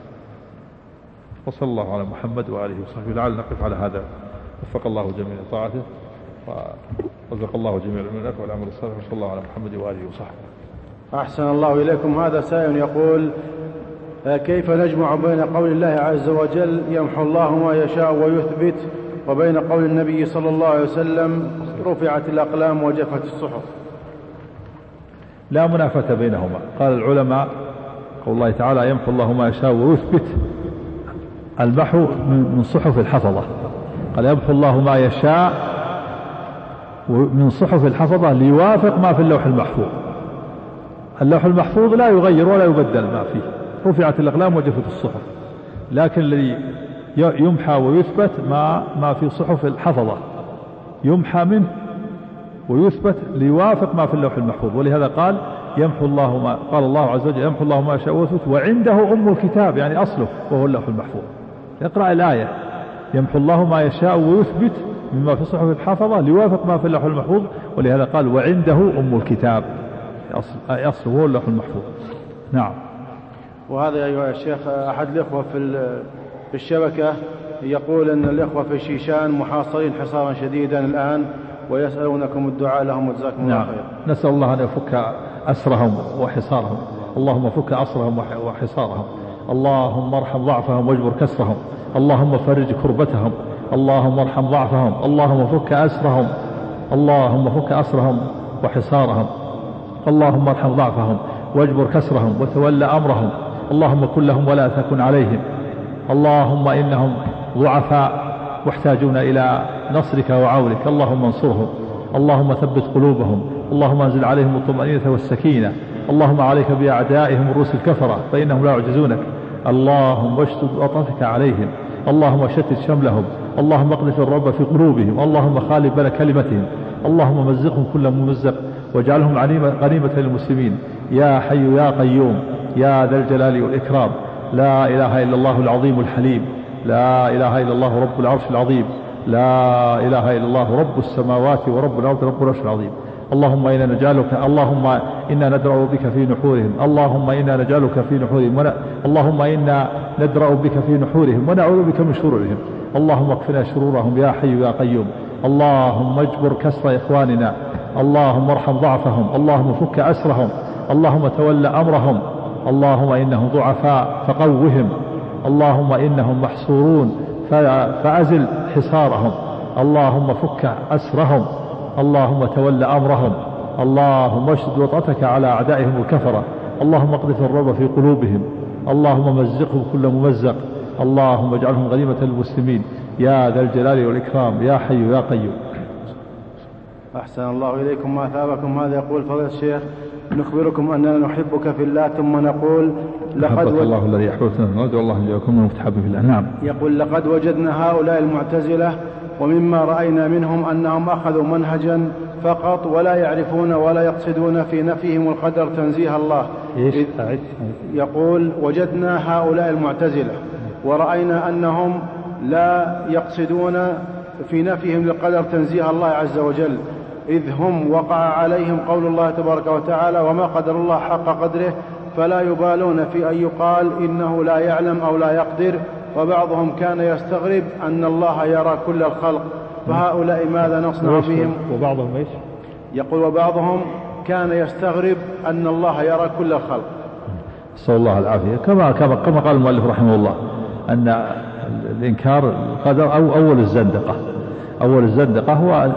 [SPEAKER 1] وصلى الله على محمد وآله وصحبه. لعل نقف على هذا. وفق الله جميع طاعته، ورزق الله جميع المنك والعمل الصالح. وصلى الله على محمد وآله وصحبه.
[SPEAKER 2] أحسن الله إليكم. هذا سائل يقول كيف نجمع بين قول الله عز وجل يمحو الله ما يشاء ويثبت، وبين قول النبي صلى الله عليه وسلم رفعت الأقلام وجفت الصحف؟
[SPEAKER 1] لا منافاة بينهما. قال العلماء قول الله تعالى يمحو الله ما يشاء ويثبت، المحو من صحف الحفظة. قال يمحو الله ما يشاء من صحف الحفظة ليوافق ما في اللوح المحفوظ. اللوح المحفوظ لا يغير ولا يبدل ما فيه، رفعت الأقلام وجفت الصحف. لكن الذي يمحى ويثبت ما في صحف الحفظة، يمحى منه ويثبت ليوافق ما في اللوح المحفوظ. ولهذا قال يمحو الله ما، قال الله عز وجل يمحو الله ما يشاء ويثبت وعنده أم الكتاب، يعني أصله وهو اللوح المحفوظ. اقرأ الآية يمحو الله ما يشاء ويثبت مما في صحف الحفظة ليوافق ما في اللوح المحفوظ. ولهذا قال وعنده أم الكتاب، أصله وهو اللوح المحفوظ. نعم.
[SPEAKER 2] وهذا أيها الشيخ أحد الإخوة في الشبكة يقول أن الإخوة في الشيشان محاصرين حصارا شديدا الآن، ويسألونكم الدعاء لهم وجزاكم الله خير.
[SPEAKER 1] نسأل الله أن يفك أسرهم وحصارهم. اللهم فك أسرهم وحصارهم. اللهم ارحم ضعفهم واجبر كسرهم. اللهم فرج كربتهم. اللهم ارحم ضعفهم. اللهم فك أسرهم. اللهم فك أسرهم وحصارهم. اللهم ارحم ضعفهم واجبر كسرهم وتولى أمرهم. اللهم كن لهم ولا تكن عليهم. اللهم إنهم ضعفاء محتاجون إلى نصرك وعونك. اللهم انصرهم. اللهم ثبت قلوبهم. اللهم انزل عليهم الطمأنينة والسكينة. اللهم عليك بأعدائهم الروس الكفرة فإنهم لا يعجزونك. اللهم اشتد وطأتك عليهم. اللهم شتت شملهم. اللهم اقذف الرعب في قلوبهم. اللهم خالف بين كلمتهم. اللهم مزقهم كل ممزق واجعلهم غنيمة للمسلمين. يا حي يا قيوم يا ذا الجلال والإكرام. لا إله إلا الله العظيم الحليم. لا إله إلا الله رب العرش العظيم. لا إله إلا الله رب السماوات ورب الأرض رب العرش العظيم. اللهم إنا نجعلك، اللهم إنا ندرأ بك في نحورهم. اللهم إنا نجعلك في نحورهم. اللهم إنا ندرأ بك في نحورهم ونعوذ بك من شرورهم. اللهم اكفنا شرورهم يا حي يا قيوم. اللهم اجبر كسر إخواننا. اللهم ارحم ضعفهم. اللهم فك أسرهم. اللهم تولى أمرهم. اللهم إنهم ضعفاء فقوهم. اللهم إنهم محصورون فأزل حصارهم. اللهم فك أسرهم. اللهم تولى أمرهم. اللهم اشدد وطأتك على أعدائهم الكفرة. اللهم اقذف الرعب في قلوبهم. اللهم مزقهم كل ممزق. اللهم اجعلهم غنيمة للمسلمين يا ذا الجلال والإكرام يا حي يا قيوم.
[SPEAKER 2] أحسن الله إليكم ما ثابكم. هذا يقول فضيلة الشيخ نخبركم أننا نحبك في الله، ثم نقول
[SPEAKER 1] لقد الله الذي يحببنا ندعو الله أن يكون متحب في الله. نعم.
[SPEAKER 2] يقول لقد وجدنا هؤلاء المعتزلة ومما رأينا منهم أنهم أخذوا منهجا فقط ولا يعرفون ولا يقصدون في نفيهم القدر تنزيه الله. يقول وجدنا هؤلاء المعتزلة ورأينا أنهم لا يقصدون في نفيهم للقدر تنزيه الله عز وجل، إذ هم وقع عليهم قول الله تبارك وتعالى وما قدر الله حق قدره، فلا يبالون في أن يقال إنه لا يعلم أو لا يقدر، وبعضهم كان يستغرب أن الله يرى كل الخلق، فهؤلاء ماذا نصنع بهم؟
[SPEAKER 1] وبعضهم إيش؟
[SPEAKER 2] يقول وبعضهم كان يستغرب أن الله يرى كل الخلق.
[SPEAKER 1] نسأل الله العافية. كما قال المؤلف رحمه الله أن الإنكار القدر أو أول الزندقة هو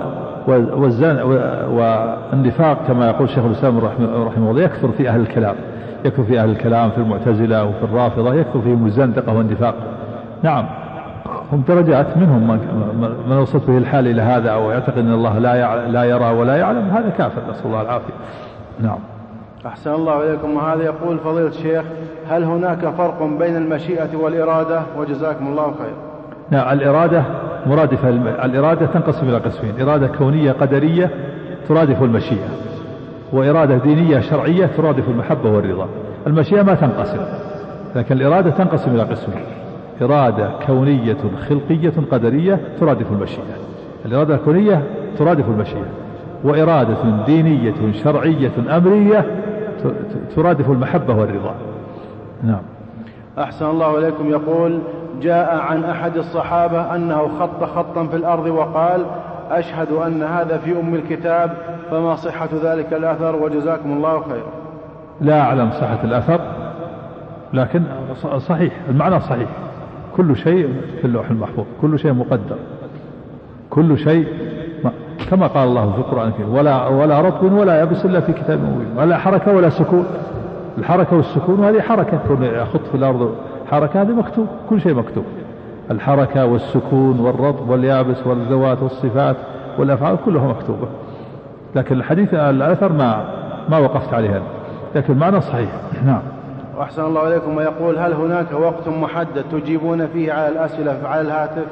[SPEAKER 1] والنفاق كما يقول شيخ الإسلام رحمه الله يكثر في أهل الكلام في المعتزلة وفي الرافضة، يكثر فيهم الزندقة والنفاق. نعم، هم درجات، منهم من وصلت به الحال إلى هذا أو يعتقد أن الله لا يرى ولا يعلم، هذا كافر، نسأل الله العافية. نعم.
[SPEAKER 2] أحسن الله إليكم. وهذا يقول فضيلة الشيخ: هل هناك فرق بين المشيئة والإرادة؟ وجزاكم الله خير.
[SPEAKER 1] نعم، الإرادة مرادفة. الإرادة تنقسم إلى قسمين: إرادة كونية قدرية ترادف المشيئة، وإرادة دينية شرعية ترادف المحبة والرضا. المشيئة ما تنقسم، لكن الإرادة تنقسم إلى قسمين: إرادة كونية خلقية قدرية ترادف المشيئة، الإرادة الكونية ترادف المشيئة، وإرادة دينية شرعية أمرية ترادف المحبة والرضا. نعم.
[SPEAKER 2] أحسن الله إليكم. يقول: جاء عن أحد الصحابة أنه خط خطا في الأرض وقال: أشهد أن هذا في أم الكتاب، فما صحة ذلك الأثر؟ وجزاكم الله خير.
[SPEAKER 1] لا أعلم صحة الأثر، لكن صحيح، المعنى صحيح. كل شيء في اللوح المحفوظ، كل شيء مقدر، كل شيء كما قال الله في القرآن الكريم: ولا رطب ولا يابس إلا في كتاب مبين. ولا حركة ولا سكون. الحركة والسكون هذه حركة، يخط في الأرض حركة، هذه مكتوب، كل شيء مكتوب. الحركة والسكون والرطب واليابس والذوات والصفات والأفعال كلها مكتوبة، لكن الحديث الأثر ما وقفت عليها، لكن المعنى صحيح. نعم.
[SPEAKER 2] وأحسن الله إليكم. ويقول: هل هناك وقت محدد تجيبون فيه على الأسئلة على الهاتف؟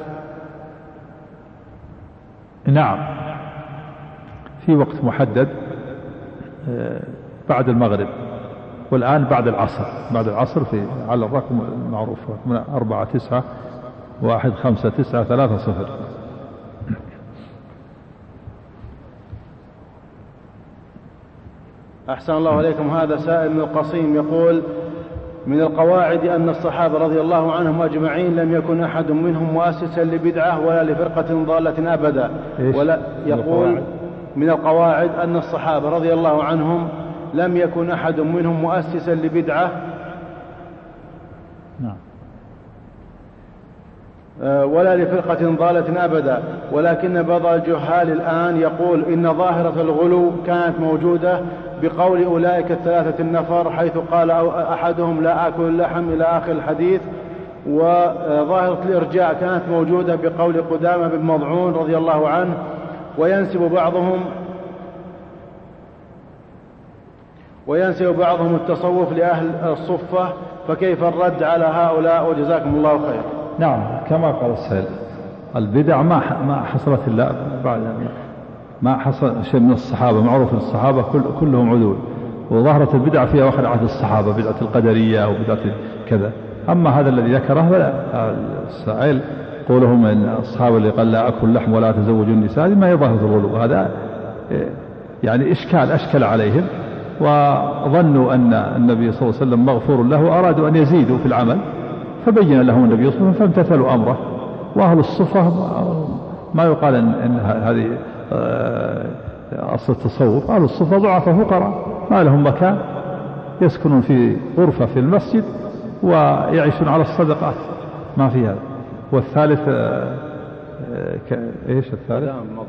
[SPEAKER 1] نعم، في وقت محدد بعد المغرب، والآن بعد العصر في على الرقم المعروف 491593.
[SPEAKER 2] أحسن الله عليكم. هذا سائل من القصيم يقول: من القواعد أن الصحابة رضي الله عنهم أجمعين لم يكن أحد منهم مؤسسا لبدعة ولا لفرقة ضالة أبدا. ولا يقول: من القواعد أن الصحابة رضي الله عنهم لم يكن أحد منهم مؤسسا لبدعة ولا لفرقة ضالة أبدا، ولكن بعض الجهال الآن يقول إن ظاهرة الغلو كانت موجودة بقول أولئك الثلاثة النفر، حيث قال أحدهم: لا آكل اللحم، إلى آخر الحديث. وظاهرة الإرجاع كانت موجودة بقول قدامة بن مضعون رضي الله عنه. وينسب بعضهم التصوف لأهل الصفة، فكيف الرد على هؤلاء؟ وجزاكم الله خير.
[SPEAKER 1] نعم، كما قال السائل: البدع ما حصلت إلا بعد، ما حصل شيء من الصحابة، معروف الصحابة كلهم عدول، وظهرت البدع في أواخر عهد الصحابة، بدعة القدرية أو بدعة كذا. أما هذا الذي ذكره فلا، السائل قولهم إن الصحابة اللي قال: لا أكل لحم ولا تزوج النساء، ما هي ظاهرة الغلو. هذا يعني أشكل عليهم، وظنوا أن النبي صلى الله عليه وسلم مغفور له، وأرادوا أن يزيدوا في العمل، فبين لهم النبي صلى الله عليه وسلم فامتثلوا أمره. وأهل الصفة ما يقال إن هذه أصل التصوف. أهل الصفة ضعفاء فقراء ما لهم مكان، يسكنون في غرفة في المسجد ويعيشون على الصدقات، ما في هذا. والثالث إيش الثالث؟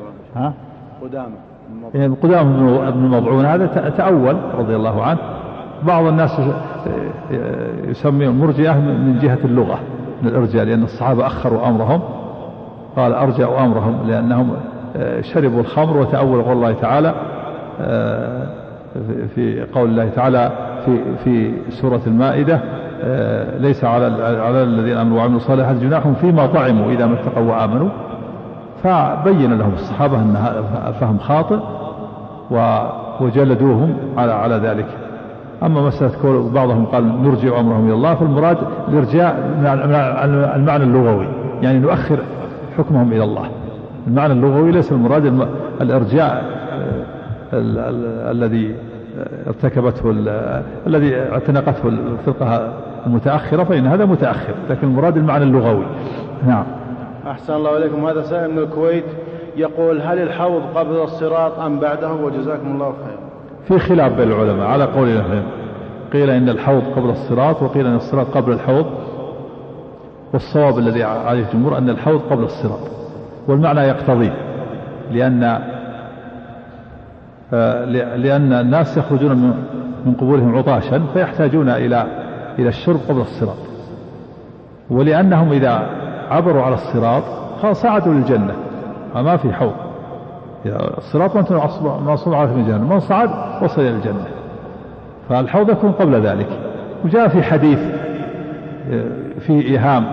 [SPEAKER 1] قدامة بن مضعون، هذا تأول رضي الله عنه. بعض الناس يسميهم مرجئة من جهة اللغة، من الإرجاء، لأن الصحابة أخروا أمرهم، قال أرجعوا أمرهم لأنهم شربوا الخمر وتأولوا قول الله تعالى في قول الله تعالى في سورة المائدة: ليس على الذين آمنوا وعملوا الصالحات جناح فيما طعموا إذا ما اتقوا وآمنوا. فبين لهم الصحابة أن فهم خاطئ وجلدوهم على ذلك. أما مسألة بعضهم قال نرجع أمرهم إلى الله، فالمراد الإرجاع المعنى اللغوي، يعني نؤخر حكمهم إلى الله. المعنى اللغوي ليس المراد الإرجاع الذي ارتكبته الذي اعتنقته الفرقة المتأخرة فإن هذا متأخر، لكن المراد المعنى اللغوي. نعم.
[SPEAKER 2] أحسن الله إليكم. هذا سائل من الكويت يقول: هل الحوض قبل الصراط أم بعده؟ وجزاكم الله خير.
[SPEAKER 1] في خلاف بين العلماء على قول الأهل، قيل إن الحوض قبل الصراط، وقيل إن الصراط قبل الحوض، والصواب الذي عليه الجمهور أن الحوض قبل الصراط، والمعنى يقتضيه، لأن الناس يخرجون من قبورهم عطاشا فيحتاجون إلى الشرب قبل الصراط، ولأنهم إذا عبروا على الصراط صعدوا للجنة، ما في حوض. الصراط منصوب على الجنة، من صعد وصل إلى الجنة، فالحوض يكون قبل ذلك. وجاء في حديث فيه إيهام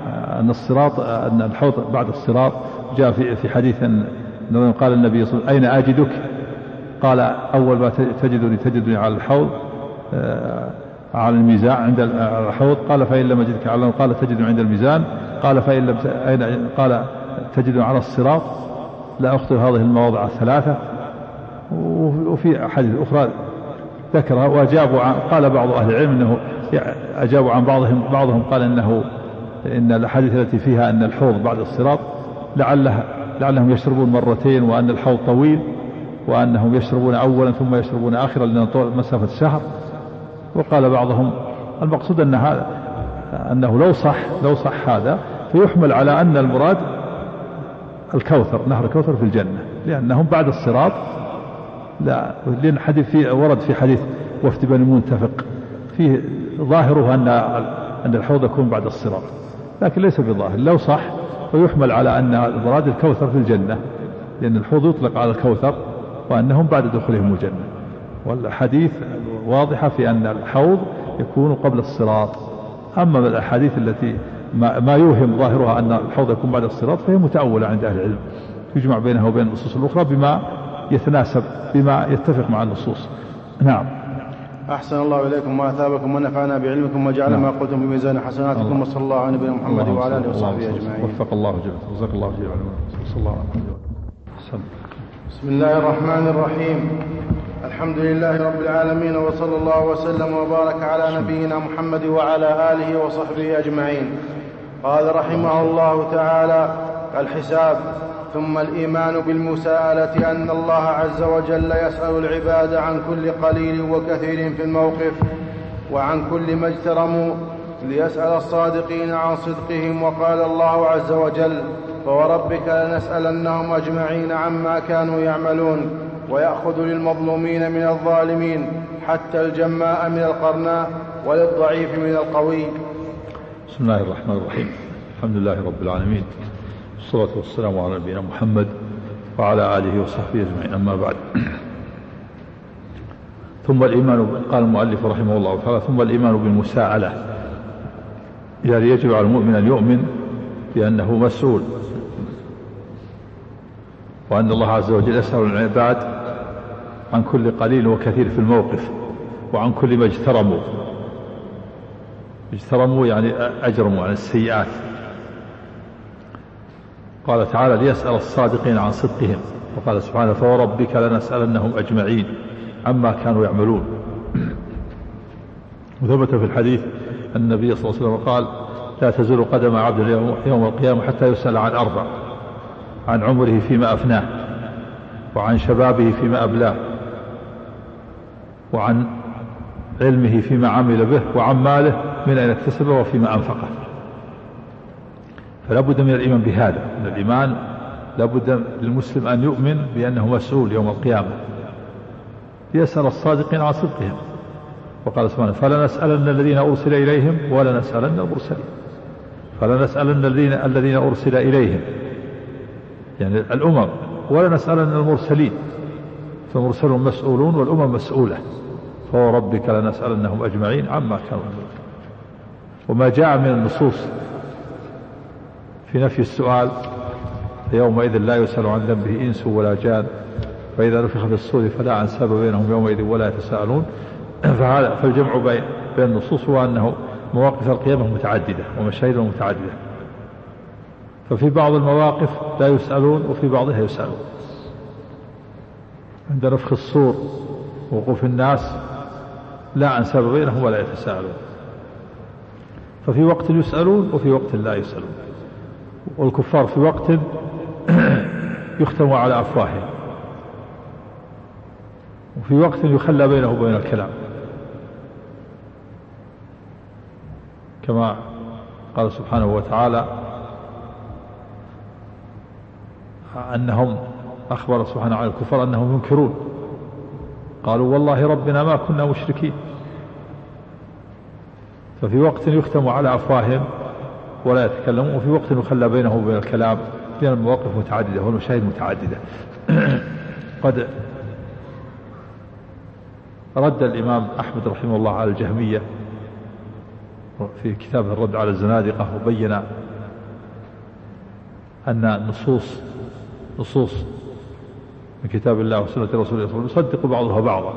[SPEAKER 1] أن الحوض بعد الصراط. جاء في حديث أن قال النبي صلى الله عليه وسلم: أين أجدك؟ قال: أول ما تجدني على الحوض، على الميزان عند الحوض. قال: فإن لم أجدك على، قال: تجدني عند الميزان. قال: فإن لم قال: تجدني على الصراط. لا أخطئ هذه المواضع الثلاثة. وفي أحاديث أخرى ذكرها وأجابوا قال بعض أهل العلم أنه أجابوا عن بعضهم قال إن الأحاديث التي فيها أن الحوض بعد الصراط لعلهم يشربون مرتين، وأن الحوض طويل، وأنهم يشربون أولا ثم يشربون آخرا لأن مسافة شهر. وقال بعضهم المقصود أنه لو صح هذا فيحمل على أن المراد الكوثر، نهر الكوثر في الجنة، لأنهم بعد الصراط. لا، لأن ورد في حديث وفد بني منتفق فيه ظاهره أن الحوض يكون بعد الصراط، لكن ليس بظاهر. لو صح فيحمل على أن المراد الكوثر في الجنة، لأن الحوض يطلق على الكوثر، وأنهم بعد دخولهم الجنة. والحديث واضحة في أن الحوض يكون قبل الصراط. أما الأحاديث التي ما يوهم ظاهرها أن الحوض يكون بعد الصراط فهي متأولة عند أهل العلم، يجمع بينها وبين النصوص الأخرى بما يتناسب، بما يتفق مع النصوص. نعم.
[SPEAKER 2] أحسن الله إليكم وأثابكم ونفعنا بعلمكم وجعل ما قلتم بميزان حسناتكم، وصلى الله على نبينا محمد وعلى آله وصحبه أجمعين.
[SPEAKER 1] وفق الله جميعا. جزاك الله خيرا. صلى الله عليه وسلم.
[SPEAKER 2] بسم الله الرحمن الرحيم. الحمد لله رب العالمين، وصلى الله وسلم وبارك على نبينا محمد وعلى آله وصحبه أجمعين. قال رحمه الله تعالى: الحساب. ثم الإيمان بالمساءلة، أن الله عز وجل يسأل العباد عن كل قليل وكثير في الموقف وعن كل ما اجترموا، ليسأل الصادقين عن صدقهم. وقال الله عز وجل: فوربك لنسألنهم أجمعين عما كانوا يعملون. ويأخذ للمظلومين من الظالمين حتى الجماء من القرناء وللضعيف من القوي.
[SPEAKER 1] بسم الله الرحمن الرحيم. الحمد لله رب العالمين، والصلاة والسلام على نبينا محمد وعلى آله وصحبه أجمعين. أما بعد، ثم الإيمان، قال المؤلف رحمه الله تعالى: ثم الإيمان بالمساءلة، يعني يجب على المؤمن أن يؤمن بأنه مسؤول، وأن الله عز وجل يسأل العباد عن كل قليل وكثير في الموقف، وعن كل ما اجترموا يعني أجرموا عن السيئات. قال تعالى: ليسأل الصادقين عن صدقهم. وقال سبحانه: فوربك لنسألنهم أجمعين عما كانوا يعملون. وثبت في الحديث أن النبي صلى الله عليه وسلم قال: لا تزول قدم عبد يوم القيامة حتى يسأل عن 4: عن عمره فيما أفناه، وعن شبابه فيما أبلاه، وعن علمه فيما عمل به، وعن ماله من أين اكتسبه وفيما أنفقه. فلا بد من الإيمان بهذا، من الإيمان لا بد للمسلم أن يؤمن بأنه مسؤول يوم القيامة، يسأل الصادقين عن صدقهم. وقال سبحانه: فلنسألن الذين أرسل إليهم ولنسألن المرسلين. فلنسألن الذين أرسل إليهم يعني الأمم، ولنسألن المرسلين، فالمرسلون مسؤولون والأمم مسؤولة. فوربك لنسألنهم أجمعين عما كانوا يعملون. وما جاء من النصوص في نفي السؤال: يومئذ لا يسأل عن ذنبه إنس ولا جان، فإذا نفخ في الصور فلا أنساب بينهم يومئذ ولا يتساءلون. فالجمع بين النصوص هو أنه مواقف القيامة متعددة ومشاهد متعددة، ففي بعض المواقف لا يسألون وفي بعضها يسألون. عند نفخ الصور ووقوف الناس لا أنساب بينهم ولا يتساءلون، ففي وقت يسألون وفي وقت لا يسألون. والكفار في وقت يختم على أفواههم، وفي وقت يخلى بينه وبين الكلام، كما قال سبحانه وتعالى أنهم أخبر سبحانه عن الكفار أنهم ينكرون، قالوا والله ربنا ما كنا مشركين. ففي وقت يختم على أفواههم ولا يتكلمون، وفي وقت يخلى بينه وبين الكلام، لأن المواقف متعددة والمشاهد متعددة. قد رد الإمام أحمد رحمه الله على الجهمية في كتابه الرد على الزنادقة، وبين أن نصوص من كتاب الله وسنة رسوله صلى الله عليه وسلم يصدق بعضها بعضا،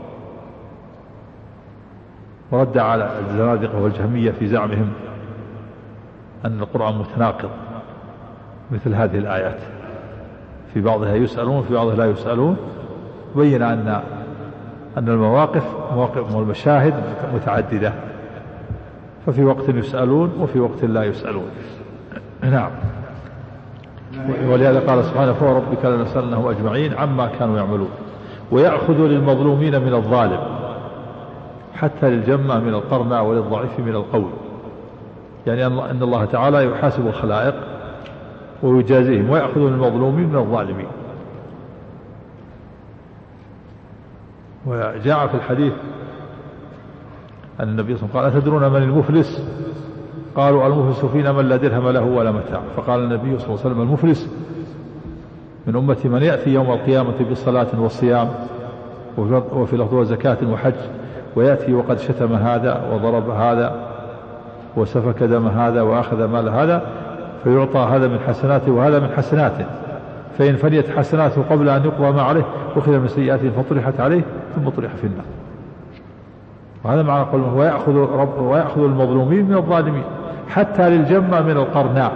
[SPEAKER 1] ورد على الزنادقة والجهمية في زعمهم أن القرآن متناقض مثل هذه الآيات، في بعضها يسألون وفي بعضها لا يسألون. بين أن المواقف والمشاهد متعددة، ففي وقت يسألون وفي وقت لا يسألون. نعم. ولهذا قال سبحانه فوربك لنسألنهم أجمعين عما كانوا يعملون. ويأخذ للمظلومين من الظالم حتى للجمة من القرنى وللضعيف من القول، يعني أن الله تعالى يحاسب الخلائق ويجازيهم، ويأخذ للمظلومين من الظالمين. وجاء في الحديث أن النبي صلى الله عليه وسلم قال أتدرون من المفلس؟ قالوا المفلس فينا من لا درهم له ولا متاع. فقال النبي صلى الله عليه وسلم المفلس من أمتي من يأتي يوم القيامة بصلاة وصيام وفي لفظ وزكاة وحج، ويأتي وقد شتم هذا وضرب هذا وسفك دم هذا وأخذ مال هذا، فيعطى هذا من حسناته وهذا من حسناته، فإن فنيت حسناته قبل أن يقضى ما عليه أخذ من سيئاته فطرحت عليه ثم طرح في النار. وهذا معنى قوله ويأخذ المظلومين من الظالمين حتى للجمة من القرناء،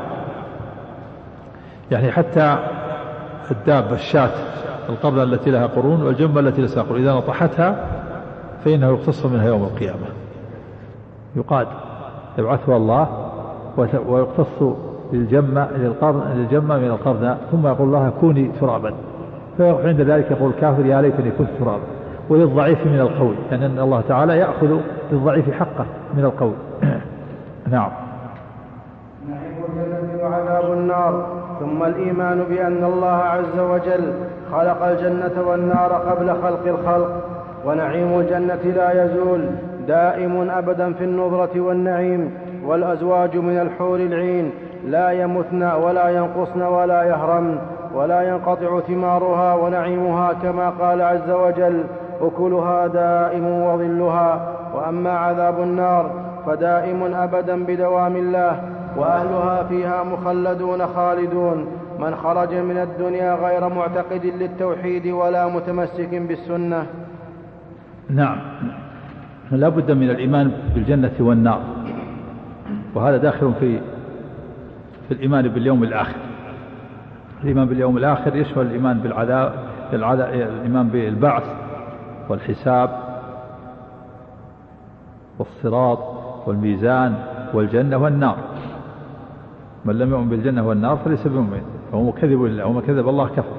[SPEAKER 1] يعني حتى الدابة الشاة القرنة التي لها قرون والجمة التي لها قرون إذا نطحتها فإنه يقتص منها يوم القيامة، يقاد يبعثها الله ويقتص للجمة من القرناء، ثم يقول الله كوني ترابا، فعند ذلك يقول الكافر يا ليتني كنت ترابا. وللضعيف من القول، يعني أن الله تعالى يأخذ للضعيف حقه من القول. نعم.
[SPEAKER 2] نعيم الجنة وعذاب النار. ثم الإيمان بأن الله عز وجل خلق الجنة والنار قبل خلق الخلق، ونعيم الجنة لا يزول دائم أبدا في النظرة والنعيم، والأزواج من الحور العين لا يمتن ولا ينقصن ولا يهرمن ولا ينقطع ثمارها ونعيمها، كما قال عز وجل أكلها دائم وظلها. وأما عذاب النار فدائم أبدا بدوام الله، وأهلها فيها مخلدون خالدون، من خرج من الدنيا غير معتقد للتوحيد ولا متمسك بالسنة.
[SPEAKER 1] نعم، لا بد من الإيمان بالجنة والنار، وهذا داخل في الإيمان باليوم الآخر. الإيمان باليوم الآخر يشمل الإيمان بالعذاب، الإيمان بالبعث والحساب والصراط والميزان والجنة والنار. من لم يؤمن بالجنة والنار فليس بمؤمن، فهو مكذب لله، ومن كذب الله كفر.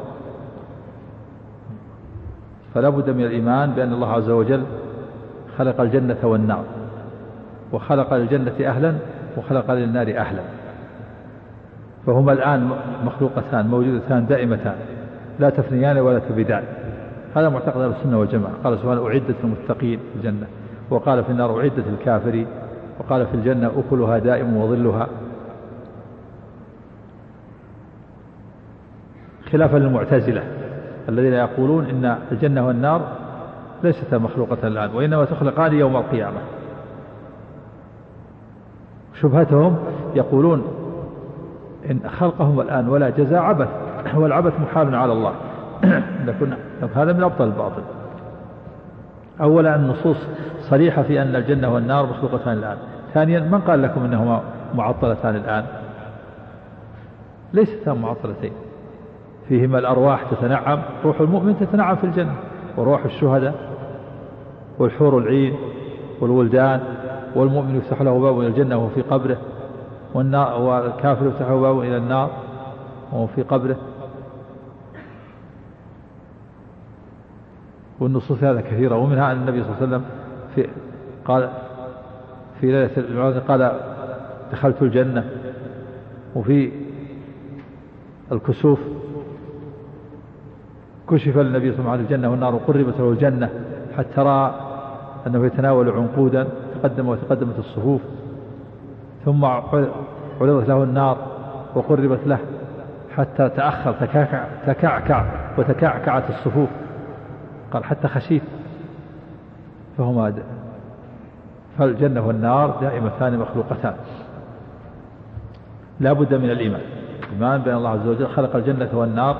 [SPEAKER 1] فلا بد من الإيمان بأن الله عز وجل خلق الجنة والنار، وخلق للجنة أهلا وخلق للنار أهلا، فهما الآن مخلوقتان موجودتان دائمتان لا تفنيان ولا تبدان. هذا معتقد أهل السنة والجماعة. قال سبحانه أعدت للمتقين في الجنة، وقال في النار أعدت للكافرين، وقال في الجنة أكلها دائم وظلها، خلافا للمعتزلة الذين يقولون إن الجنة والنار ليست مخلوقة الآن وإنما تخلقان يوم القيامة. شبهتهم يقولون إن خلقهم الآن ولا جزاء عبث، والعبث محال على الله. هذا من أبطل الباطل. أولا النصوص صريحة في أن الجنة والنار مخلوقتان الآن. ثانيا من قال لكم إنهما معطلتان الآن؟ ليستان معطلتين، فيهما الأرواح تتنعم، روح المؤمن تتنعم في الجنة، وروح الشهداء والحور العين والولدان والمؤمن يفتح له باب إلى الجنة وهو في قبره، والكافر يفتح له باب إلى النار وهو في قبره. والنصوص هذا كثيرة، ومنها أن النبي صلى الله عليه وسلم قال في ليلة المعراج قال دخلت الجنة. وفي الكسوف كشف للنبي صلى الله عليه وسلم عن الجنة والنار وقربت له الجنة حتى رأى أنه يتناول عنقودا تقدم وتقدمت الصفوف، ثم عرضت له النار وقربت له حتى تأخر تكعكع وتكعكعت الصفوف، قال حتى خشيت. فالجنة والنار دائمتان مخلوقتان، لا بد من الإيمان بأن الله عز وجل خلق الجنة والنار.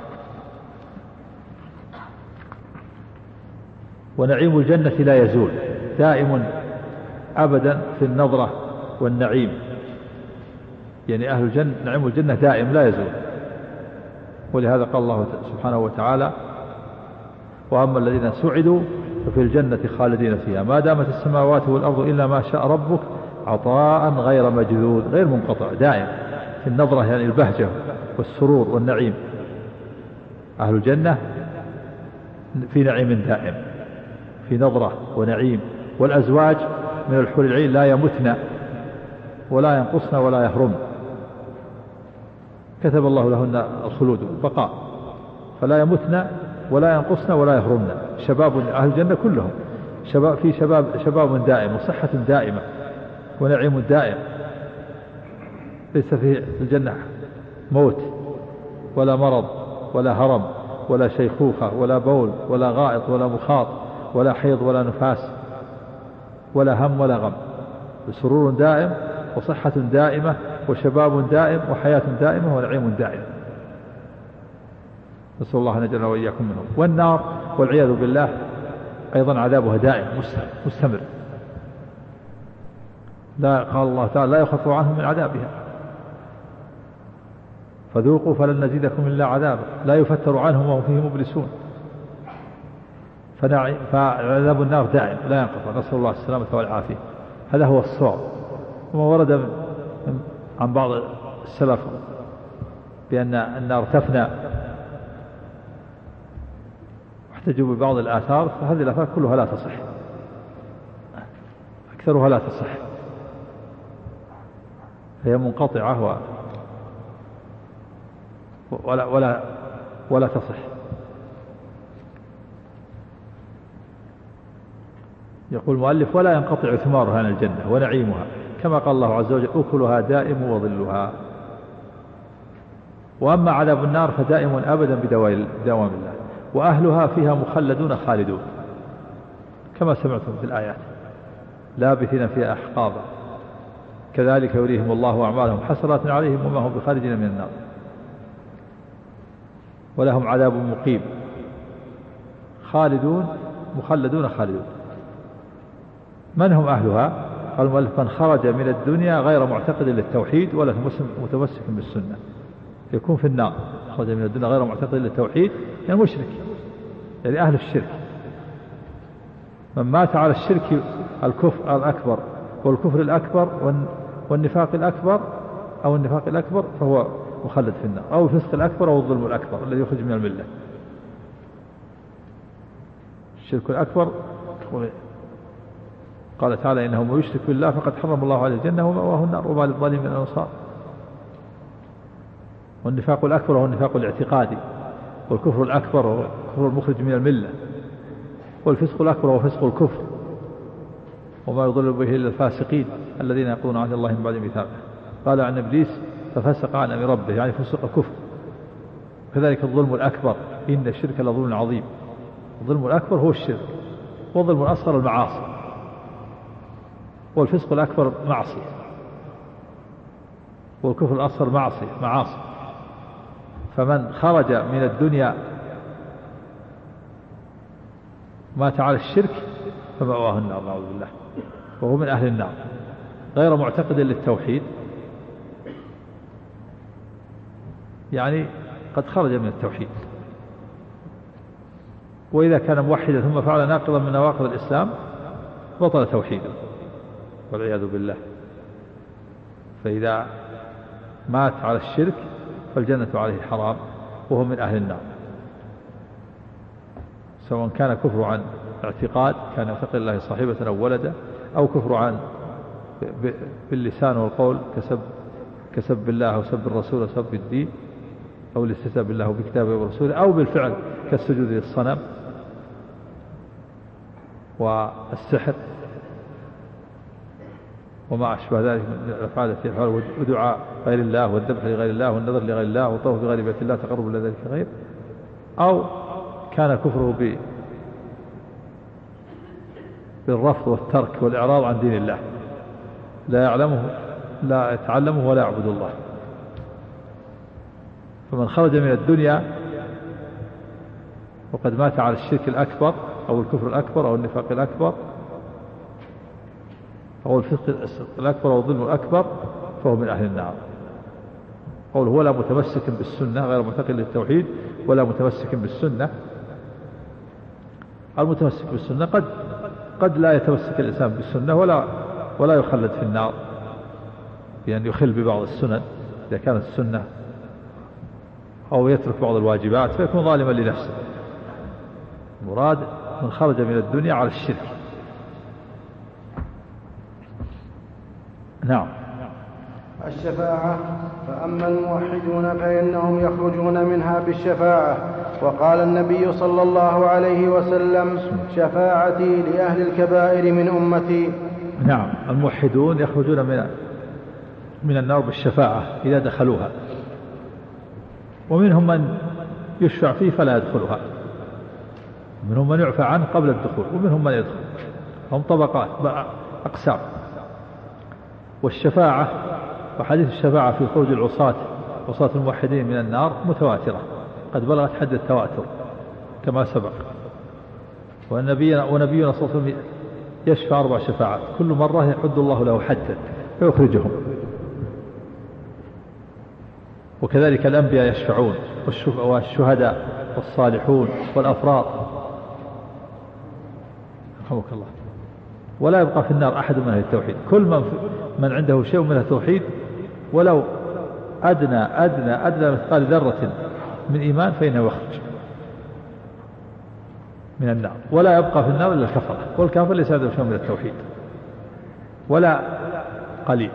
[SPEAKER 1] ونعيم الجنة لا يزول، دائم أبدا في النظرة والنعيم، يعني أهل الجنة نعيم الجنة دائم لا يزول. ولهذا قال الله سبحانه وتعالى: وأما الذين سعدوا ففي الجنة خالدين فيها ما دامت السماوات والأرض إلا ما شاء ربك عطاء غير مجذوذ، غير منقطع، دائم في النظرة، يعني البهجة والسرور والنعيم. أهل الجنة في نعيم دائم، في نظرة ونعيم. والأزواج من الحور العين لا يمتن ولا ينقصن ولا يهرمن، كتب الله لهن الخلود والبقاء، فلا يمتن ولا ينقصن ولا يهرمن. شباب أهل الجنة كلهم في شباب دائم وصحة دائمة ونعيم دائم، ليس في الجنة موت ولا مرض ولا هرم ولا شيخوخة ولا بول ولا غائط ولا مخاط ولا حيض ولا نفاس ولا هم ولا غم. سرور دائم وصحة دائمة وشباب دائم وحياة دائمة ونعيم دائم، نسأل الله أن يجعلنا وإياكم منهم. والنار والعياذ بالله أيضا عذابها دائم مستمر، لا قال الله تعالى: لا يخفف عنهم من عذابها فذوقوا فلن نزيدكم إلا عذابا لا يفتر عنهم وهم فيه مبلسون. فعذاب النار دائم لا ينقطع، نسأل الله السلامة والعافية. هذا هو الصواب. وما ورد عن بعض السلف بأن النار تفنى واحتجوا ببعض الآثار، فهذه الآثار كلها لا تصح، أكثرها لا تصح، هي منقطعة ولا تصح. يقول المؤلف: ولا ينقطع ثمارها عن الجنة ونعيمها، كما قال الله عز وجل: أكلها دائم وظلها. وأما عذاب النار فدائم أبدا بدوام الله، وأهلها فيها مخلدون خالدون، كما سمعتم في الآيات: لابثين فيها أحقابا كذلك يريهم الله أعمالهم حسرات عليهم وما هم بخارجين من النار ولهم عذاب مقيم. خالدون مخلدون خالدون. من هم أهلها؟ قال المؤلف: من خرج من الدنيا غير معتقد للتوحيد ولا متمسك بالسنة، يكون في النار. خرج من الدنيا غير معتقد للتوحيد يعني مشرك، يعني أهل الشرك. من مات على الشرك الكفر الأكبر والكفر الأكبر والنفاق الأكبر أو النفاق الأكبر فهو مخلد في النار، أو الفسق الأكبر أو الظلم الأكبر الذي يخرج من الملة. الشرك الأكبر قال تعالى: إنه من يشرك بالله فقد حرم الله عليه الجنة ومأواه النار وما للظالمين من أنصار. والنفاق الأكبر هو النفاق الاعتقادي، والكفر الأكبر هو الكفر المخرج من الملة، والفسق الأكبر هو فسق الكفر وما يضل به إلا الفاسقين الذين يقولون عهد الله من بعد ميثاقه. قال عن إبليس: ففسق عن أمر ربه، يعني فسق كفر. كذلك الظلم الأكبر، إن الشرك لظلم عظيم. الظلم الأكبر هو الشرك، والظلم الأصغر المعاصي، والفسق الأكبر معصية، والكفر الأصغر معاصي. فمن خرج من الدنيا مات على الشرك فمأواه النار نعوذ بالله، وهو من أهل النار غير معتقد للتوحيد، يعني قد خرج من التوحيد. وإذا كان موحدا ثم فعل ناقضا من نواقض الإسلام بطل توحيده، والعياذ بالله. فإذا مات على الشرك فالجنة عليه حرام وهو من أهل النار، سواء كان كفر عن اعتقاد كان يعتقد الله صاحبة أو ولدا، أو كفر عن باللسان والقول كسب الله أو سب الرسول وسب الدين، أو الاستهزاء بالله وبكتابه ورسوله، أو بالفعل كالسجود للصنم والسحر وما أشبه ذلك من الأفعال التي يفعلها، ودعاء غير الله والذبح لغير الله والنذر لغير الله والطواف بغير بيت الله تقرب إلى ذلك غير، أو كان كفره بالرفض والترك والإعراض عن دين الله، لا يتعلمه ولا يعبد الله. فمن خرج من الدنيا وقد مات على الشرك الأكبر أو الكفر الأكبر أو النفاق الأكبر أو الفسق الأكبر أو الظلم الأكبر فهو من أهل النار. قوله ولا متمسك بالسنة، غير معتقد للتوحيد ولا متمسك بالسنة. المتمسك بالسنة قد لا يتمسك الإنسان بالسنة ولا يخلد في النار بأن يخل ببعض السنن إذا كانت السنة، أو يترك بعض الواجبات فيكون ظالما لنفسه. مراد من خرج من الدنيا على الشرك. نعم.
[SPEAKER 2] الشفاعة. فأما الموحدون فإنهم يخرجون منها بالشفاعة، وقال النبي صلى الله عليه وسلم شفاعتي لأهل الكبائر من أمتي.
[SPEAKER 1] نعم، الموحدون يخرجون من النار بالشفاعة إذا دخلوها، ومنهم من يشفع فيه فلا يدخلها، منهم من يعفى عنه قبل الدخول ومنهم من يدخل، هم طبقات أقسام. والشفاعة وحديث الشفاعة في خروج عصاة الموحدين من النار متواترة، قد بلغت حد التواتر كما سبق. ونبينا صلى الله عليه وسلم يشفع 4 شفاعات، كل مرة يحد الله له حدا فيخرجهم. وكذلك الأنبياء يشفعون والشهداء والصالحون والأفراد، رحمك الله. ولا يبقى في النار أحد من أهل التوحيد، كل من عنده شيء من التوحيد ولو أدنى مثقال ذرة من إيمان فإنه يخرج من النار. ولا يبقى في النار إلا الكفرة، والكافر ليس عنده شيء من التوحيد ولا قليل،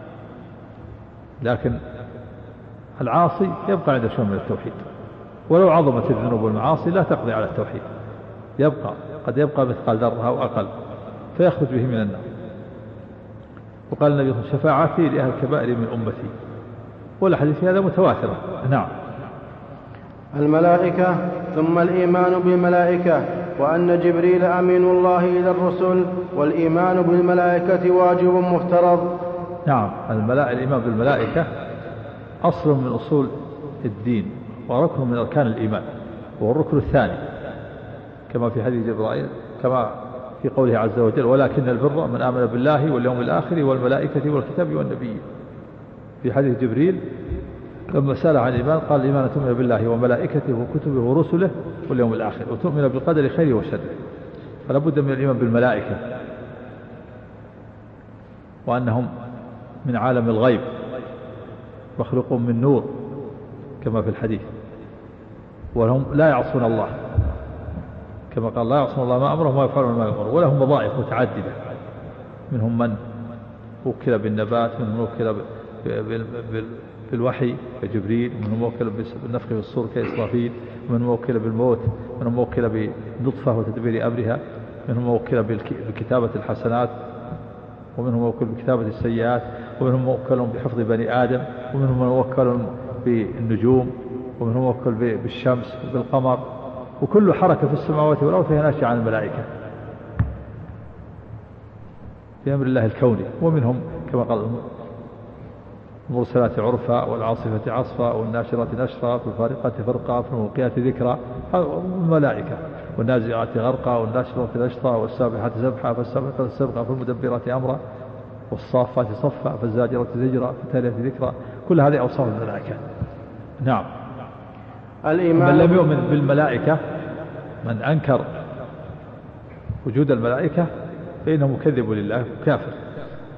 [SPEAKER 1] لكن العاصي يبقى عنده شيء من التوحيد، ولو عظمت الذنوب والمعاصي لا تقضي على التوحيد، قد يبقى مثقال ذرة أو أقل فيخرج به من النار. وقال النبي صلى الله عليه وسلم شفاعتي لأهل الكبائر من أمتي، والحديث هذا متواتر. نعم.
[SPEAKER 2] الملائكة. ثم الإيمان بالملائكة، وأن جبريل أمين الله إلى الرسل، والإيمان بالملائكة واجب مفترض.
[SPEAKER 1] نعم، الإيمان بالملائكة أصل من أصول الدين وركن من أركان الإيمان، وهو الركن الثاني كما في حديث جبرائيل، كما في قوله عز وجل ولكن البر من آمن بالله واليوم الآخر والملائكة والكتاب والنبيين. في حديث جبريل لما سأل عن الإيمان قال الإيمان تؤمن بالله وملائكته وكتبه ورسله واليوم الآخر، وتؤمن بالقدر خيره وشره. فلا بد من الإيمان بالملائكة، وأنهم من عالم الغيب مخلوقون من نور كما في الحديث، وهم لا يعصون الله كما قال لا يعصون الله ما أمرهم ويفعلون ما يؤمرون. ولهم وظائف متعددة، منهم من وكل بالنبات، منهم وكل بالوحي كجبريل، ومنهم وكل بالنفخ في الصور كإسرافيل، ومنهم وكل بالموت، ومنهم وكل بنطفة وتدبير أمرها، منهم وكل بكتابة الحسنات، ومنهم وكل بكتابة السيئات، ومنهم موكل بحفظ بني آدم، ومنهم موكل بالنجوم، ومنهم موكل بالشمس وبالقمر. وكل حركة في السماوات والأرض فهي ناشئة عن الملائكة بأمر الله الكوني. ومنهم كما قال المرسلات عرفا والعاصفة عصفا والناشرات نشرا والفارقات فرقا فالملقيات ذكرا، الملائكة. والنازعات غرقا والناشرات نشرا والسابحات سبحا فالسابقات سبقا فالمدبرات أمرا والصافات صفا فالزاجرات زجرا فالتاليات ذكرا. كل هذه أوصاف الملائكة. نعم. من لم يؤمن بالملائكة، من أنكر وجود الملائكة فإنه مكذب لله كافر.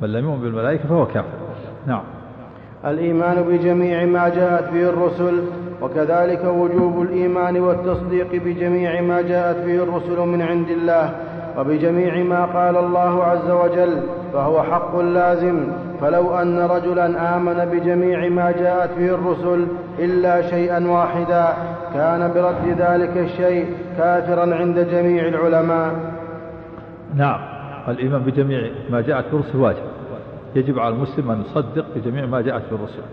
[SPEAKER 1] من لم يؤمن بالملائكة فهو كافر. نعم.
[SPEAKER 2] الإيمان بجميع ما جاءت به الرسل، وكذلك وجوب الإيمان والتصديق بجميع ما جاءت به الرسل من عند الله، وبجميع ما قال الله عز وجل، فهو حق لازم. فلو أن رجلا آمن بجميع ما جاءت به الرسل إلا شيئا واحدا كان برد ذلك الشيء كافرا عند جميع العلماء.
[SPEAKER 1] نعم. الإيمان بجميع ما جاءت به الرسل واجب، يجب على المسلم أن يصدق بجميع ما جاءت به الرسل.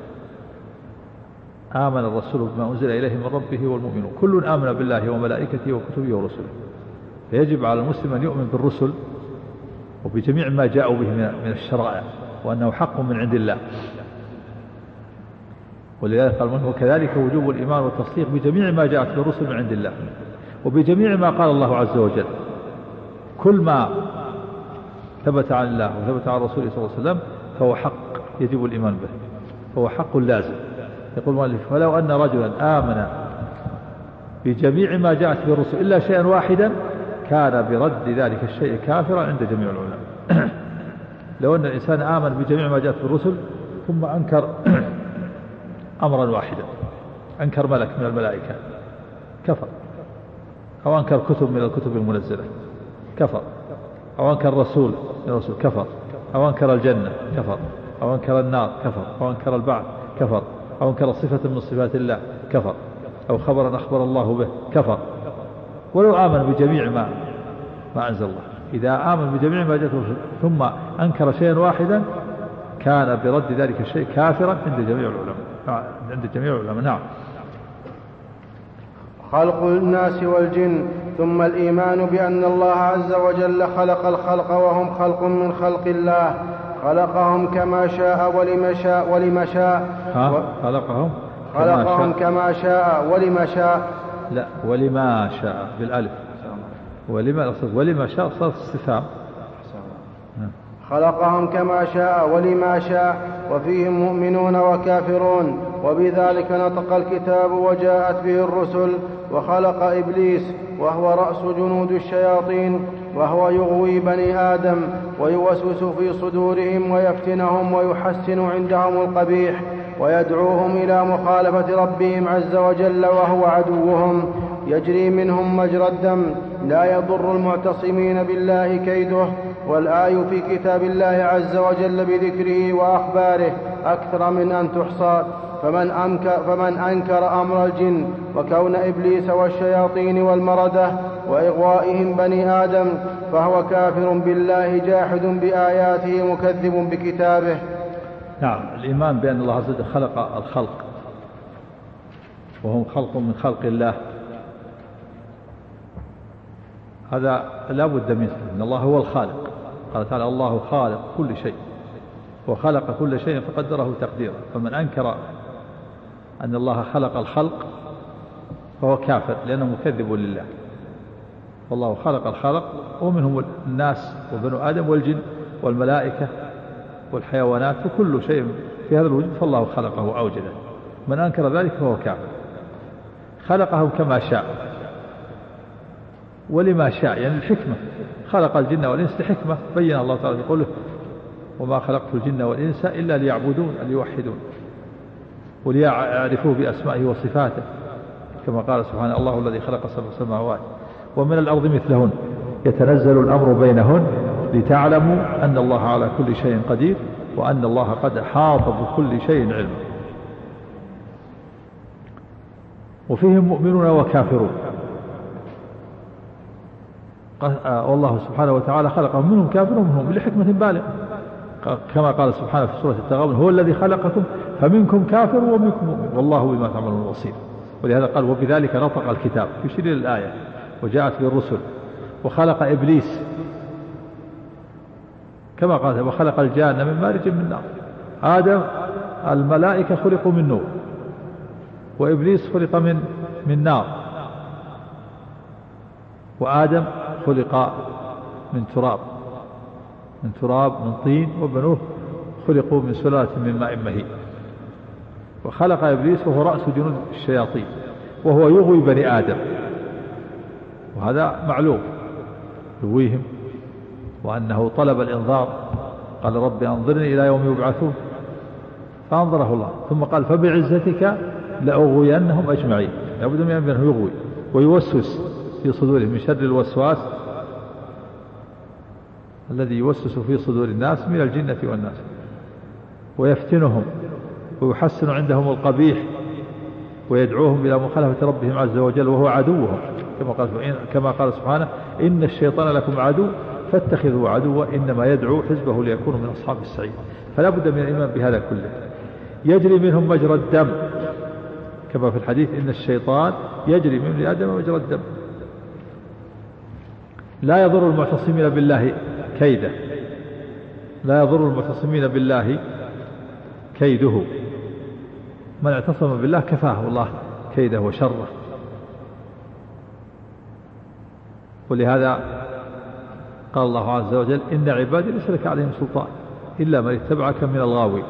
[SPEAKER 1] آمن الرسول بما أنزل إليه من ربه والمؤمنون كل آمن بالله وملائكته وكتبه ورسله. فيجب على المسلم أن يؤمن بالرسل وبجميع ما جاءوا به من الشرائع، وأنه حق من عند الله. ولذلك قال وكذلك وجوب الإيمان والتصديق بجميع ما جاءت به الرسل من عند الله، وبجميع ما قال الله عز وجل. كل ما ثبت عن الله وثبت عن رسوله صلى الله عليه وسلم فهو حق يجب الإيمان به، فهو حق لازم. يقول المؤلف فلو أن رجلا آمن بجميع ما جاءت به الرسل إلا شيئا واحدا كان برد ذلك الشيء كافرا عند جميع العلماء. لو أن الإنسان آمن بجميع ما جاءت به الرسل ثم أنكر أمرا واحدا، أنكر ملك من الملائكة كفر، أو أنكر كتب من الكتب المنزلة كفر، أو أنكر رسول من الرسل كفر، أو أنكر الجنة كفر، أو أنكر النار كفر، أو أنكر البعث كفر، أو أنكر صفة من صفات الله كفر، أو خبرا أخبر الله به كفر، ولو آمن بجميع ما أنزل الله. إذا آمن بجميع ما جاءت الرسل ثم أنكر شيئا واحدا كان برد ذلك الشيء كافرا عند جميع العلماء. نعم.
[SPEAKER 2] خلق الناس والجن. ثم الإيمان بأن الله عز وجل خلق الخلق وهم خلق من خلق الله، خلقهم كما شاء ولما شاء خلقهم كما شاء ولما شاء.
[SPEAKER 1] لا، ولما شاء بالألف، ولما شاء صار استفهام.
[SPEAKER 2] خلقهم كما شاء ولما شاء، وفيهم مؤمنون وكافرون، وبذلك نطق الكتاب وجاءت به الرسل. وخلق إبليس وهو رأس جنود الشياطين، وهو يغوي بني آدم ويوسوس في صدورهم ويفتنهم ويحسن عندهم القبيح ويدعوهم إلى مخالفة ربهم عز وجل وهو عدوهم، يجري منهم مجرى الدم، لا يضر المعتصمين بالله كيده. والآي في كتاب الله عز وجل بذكره وأخباره أكثر من أن تحصى. فمن أنكر أمر الجن وكون إبليس والشياطين والمردة وإغوائهم بني آدم فهو كافر بالله جاحد بآياته مكذب بكتابه.
[SPEAKER 1] نعم. الإيمان بأن الله عز وجل خلق الخلق وهم خلق من خلق الله، هذا لا بد منه، إن الله هو الخالق. قال تعالى الله خالق كل شيء وخلق كل شيء فقدره تقديرا. فمن أنكر أن الله خلق الخلق فهو كافر لأنه مكذب لله. والله خلق الخلق ومنهم الناس وبنو آدم والجن والملائكة والحيوانات وكل شيء في هذا الوجود فالله خلقه وأوجده. من أنكر ذلك فهو كافر. خلقهم كما شاء ولما شاء، يعني الحكمة. خلق الجن والإنس لحكمة بين الله تعالى في قوله وما خلقت الجن والإنس إلا ليعبدون ليوحدون وليعرفوا بأسمائه وصفاته، كما قال سبحانه الله الذي خلق سبع سماوات ومن الأرض مثلهن يتنزل الأمر بينهن لتعلموا أن الله على كل شيء قدير وأن الله قد أحاط بكل شيء علما. وفيهم مؤمنون وكافرون. والله سبحانه وتعالى خلقهم منهم كافر ومنهم لحكمة بالغة، كما قال سبحانه في سورة التغابن هو الذي خلقكم فمنكم كافر ومنكم مؤمن والله بما تعملون بصير. ولهذا قال وبذلك نطق الكتاب، يشير إلى الآية وجاءت بالرسل. وخلق إبليس كما قال وخلق الجان من مارج من نار. آدم الملائكة خلقوا من نور وإبليس خلق من نار، وآدم خلق من تراب من طين، وبنوه خلقوا من سلالة من ماء مهين. وخلق إبليس وهو رأس جنود الشياطين وهو يغوي بني آدم، وهذا معلوم يغويهم، وأنه طلب الإنذار قال رب أنظرني إلى يوم يبعثون فأنظره الله، ثم قال فبعزتك لأغوينهم أجمعين. لابد من أنه يغوي ويوسوس في صدورهم من شر الوسواس الذي يوسوس في صدور الناس من الجنة والناس، ويفتنهم ويحسن عندهم القبيح ويدعوهم إلى مخالفة ربهم عز وجل وهو عدوهم، كما قال سبحانه إن الشيطان لكم عدو فاتخذوا عدوا إنما يدعو حزبه ليكونوا من أصحاب السعير. فلا بد من الإيمان بهذا كله. يجري منهم مجرى الدم كما في الحديث إن الشيطان يجري من ابن آدم مجرى الدم. لا يضر المعتصمين بالله كيده، لا يضر المعتصمين بالله كيده، من اعتصم بالله كفاه الله كيده وشره. ولهذا قال الله عز وجل إن عبادي ليس لك عليهم سلطان إلا من اتبعك من الغاوي.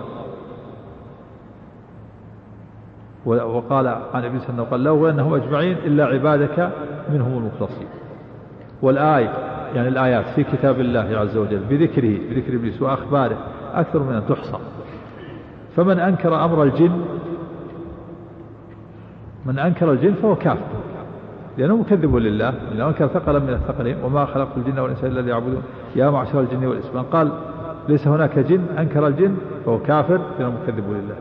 [SPEAKER 1] وقال عن ابن سنة قال لو أنهم أجمعين إلا عبادك منهم المخلصين. والآية يعني الآيات في كتاب الله عز وجل بذكر إبليس وأخباره أكثر من أن تحصى. فمن أنكر أمر الجن فهو كافر لأنه مكذب لله، لأنه أنكر ثقلا من الثقلين وما خلقت الجن والإنس إلا ليعبدون يا معشر الجن والإنس. من قال ليس هناك جن أنكر الجن فهو كافر لأنه مكذب لله.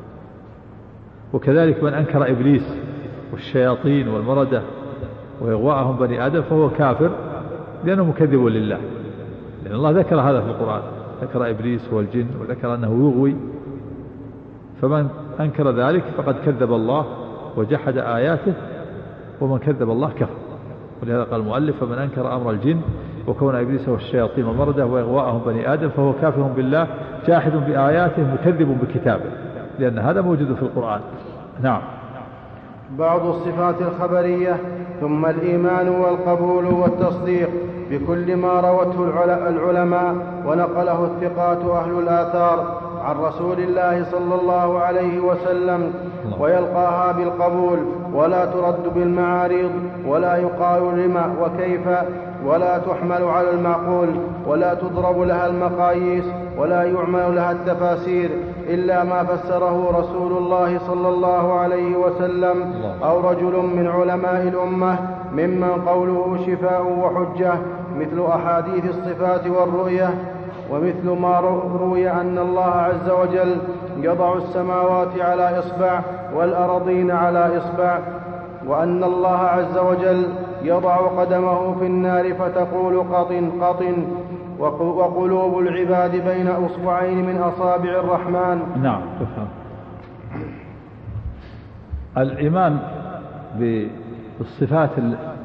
[SPEAKER 1] وكذلك من أنكر إبليس والشياطين والمردة وإغواءهم بني آدم فهو كافر لأنه مكذب لله، لأن الله ذكر هذا في القرآن، ذكر إبليس والجن وذكر أنه يغوي. فمن أنكر ذلك فقد كذب الله وجحد آياته، ومن كذب الله كفر. ولهذا قال المؤلف فمن أنكر أمر الجن وكون إبليس والشياطين والمردة وإغواءهم بني آدم فهو كافر بالله جاحد بآياته مكذب بكتابه، لأن هذا موجود في القرآن. نعم.
[SPEAKER 2] بعض الصفات الخبرية. ثم الإيمان والقبول والتصديق بكل ما روته العلماء ونقله الثقات أهل الآثار عن رسول الله صلى الله عليه وسلم، ويلقاها بالقبول ولا ترد بالمعارض، ولا يقال لما وكيف، ولا تحمل على المعقول، ولا تضرب لها المقاييس، ولا يعمل لها التفاسير إلا ما فسره رسول الله صلى الله عليه وسلم أو رجل من علماء الأمة ممن قوله شفاء وحجة، مثل أحاديث الصفات والرؤية. ومثل ما روي أن الله عز وجل يضع السماوات على إصبع والأرضين على إصبع، وأن الله عز وجل يضع قدمه في النار فتقول قطن قطن، وقلوب العباد بين أصبعين من أصابع الرحمن.
[SPEAKER 1] نعم. الإيمان بالصفات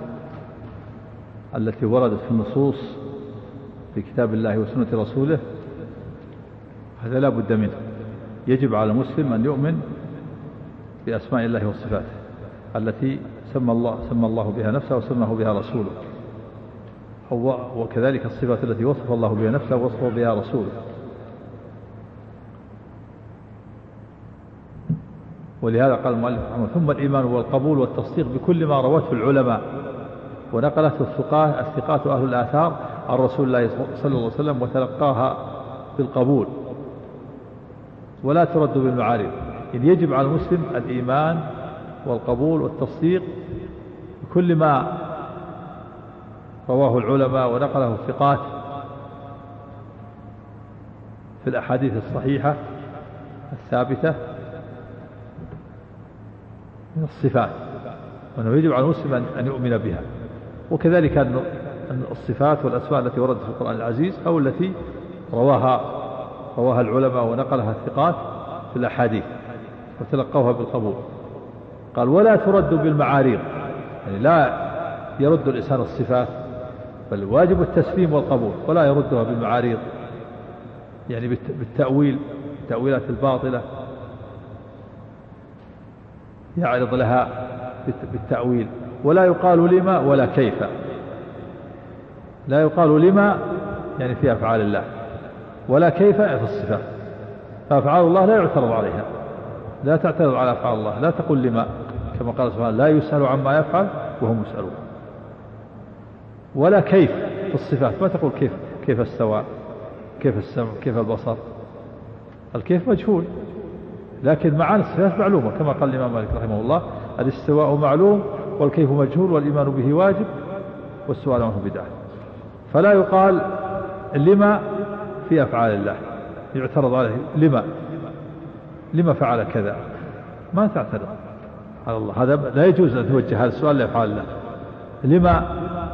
[SPEAKER 1] التي وردت في النصوص في كتاب الله وسنة رسوله هذا لا بد منه. يجب على المسلم أن يؤمن بأسماء الله وصفاته التي سمى الله بها نفسه وسماه بها رسوله، وكذلك الصفات التي وصف الله بها نفسه ووصفه بها رسوله. ولهذا قال المؤلف ثم الإيمان والقبول والتصديق بكل ما روته العلماء ونقلته الثقات أهل الآثار عن رسول الله صلى الله عليه وسلم وتلقاها بالقبول ولا ترد بالمعارض. إن يجب على المسلم الإيمان والقبول والتصديق بكل ما رواه العلماء ونقله الثقات في الأحاديث الصحيحة الثابتة من الصفات، وأنه يجب على المسلم أن يؤمن بها. وكذلك أن الصفات والأسماء التي وردت في القرآن العزيز أو التي رواها العلماء ونقلها الثقات في الأحاديث وتلقوها بالقبول. قال ولا ترد بالمعارض، يعني لا يرد الإنسان الصفات، بل واجب التسليم والقبول، ولا يردها بالمعارض يعني بالتأويلات الباطلة، يعرض لها بالتأويل. ولا يقال لما ولا كيف، لا يقال لما يعني في أفعال الله، ولا كيف في الصفات. فأفعال الله لا يعترض عليها، لا تعترض على أفعال الله، لا تقول لما، كما قال سبحانه لا يسأل عما يفعل وهم يسألون. ولا كيف في الصفات، ما تقول كيف استوى كيف السمع كيف البصر، الكيف مجهول، لكن معاني الصفات معلومة كما قال الإمام مالك رحمه الله: الاستواء معلوم والكيف مجهول والإيمان به واجب والسؤال عنه بدعة. فلا يقال لما في أفعال الله، يعترض عليه لما فعل كذا، ما تعترض على الله، هذا لا يجوز أن توجه هذا السؤال لأفعال الله. لما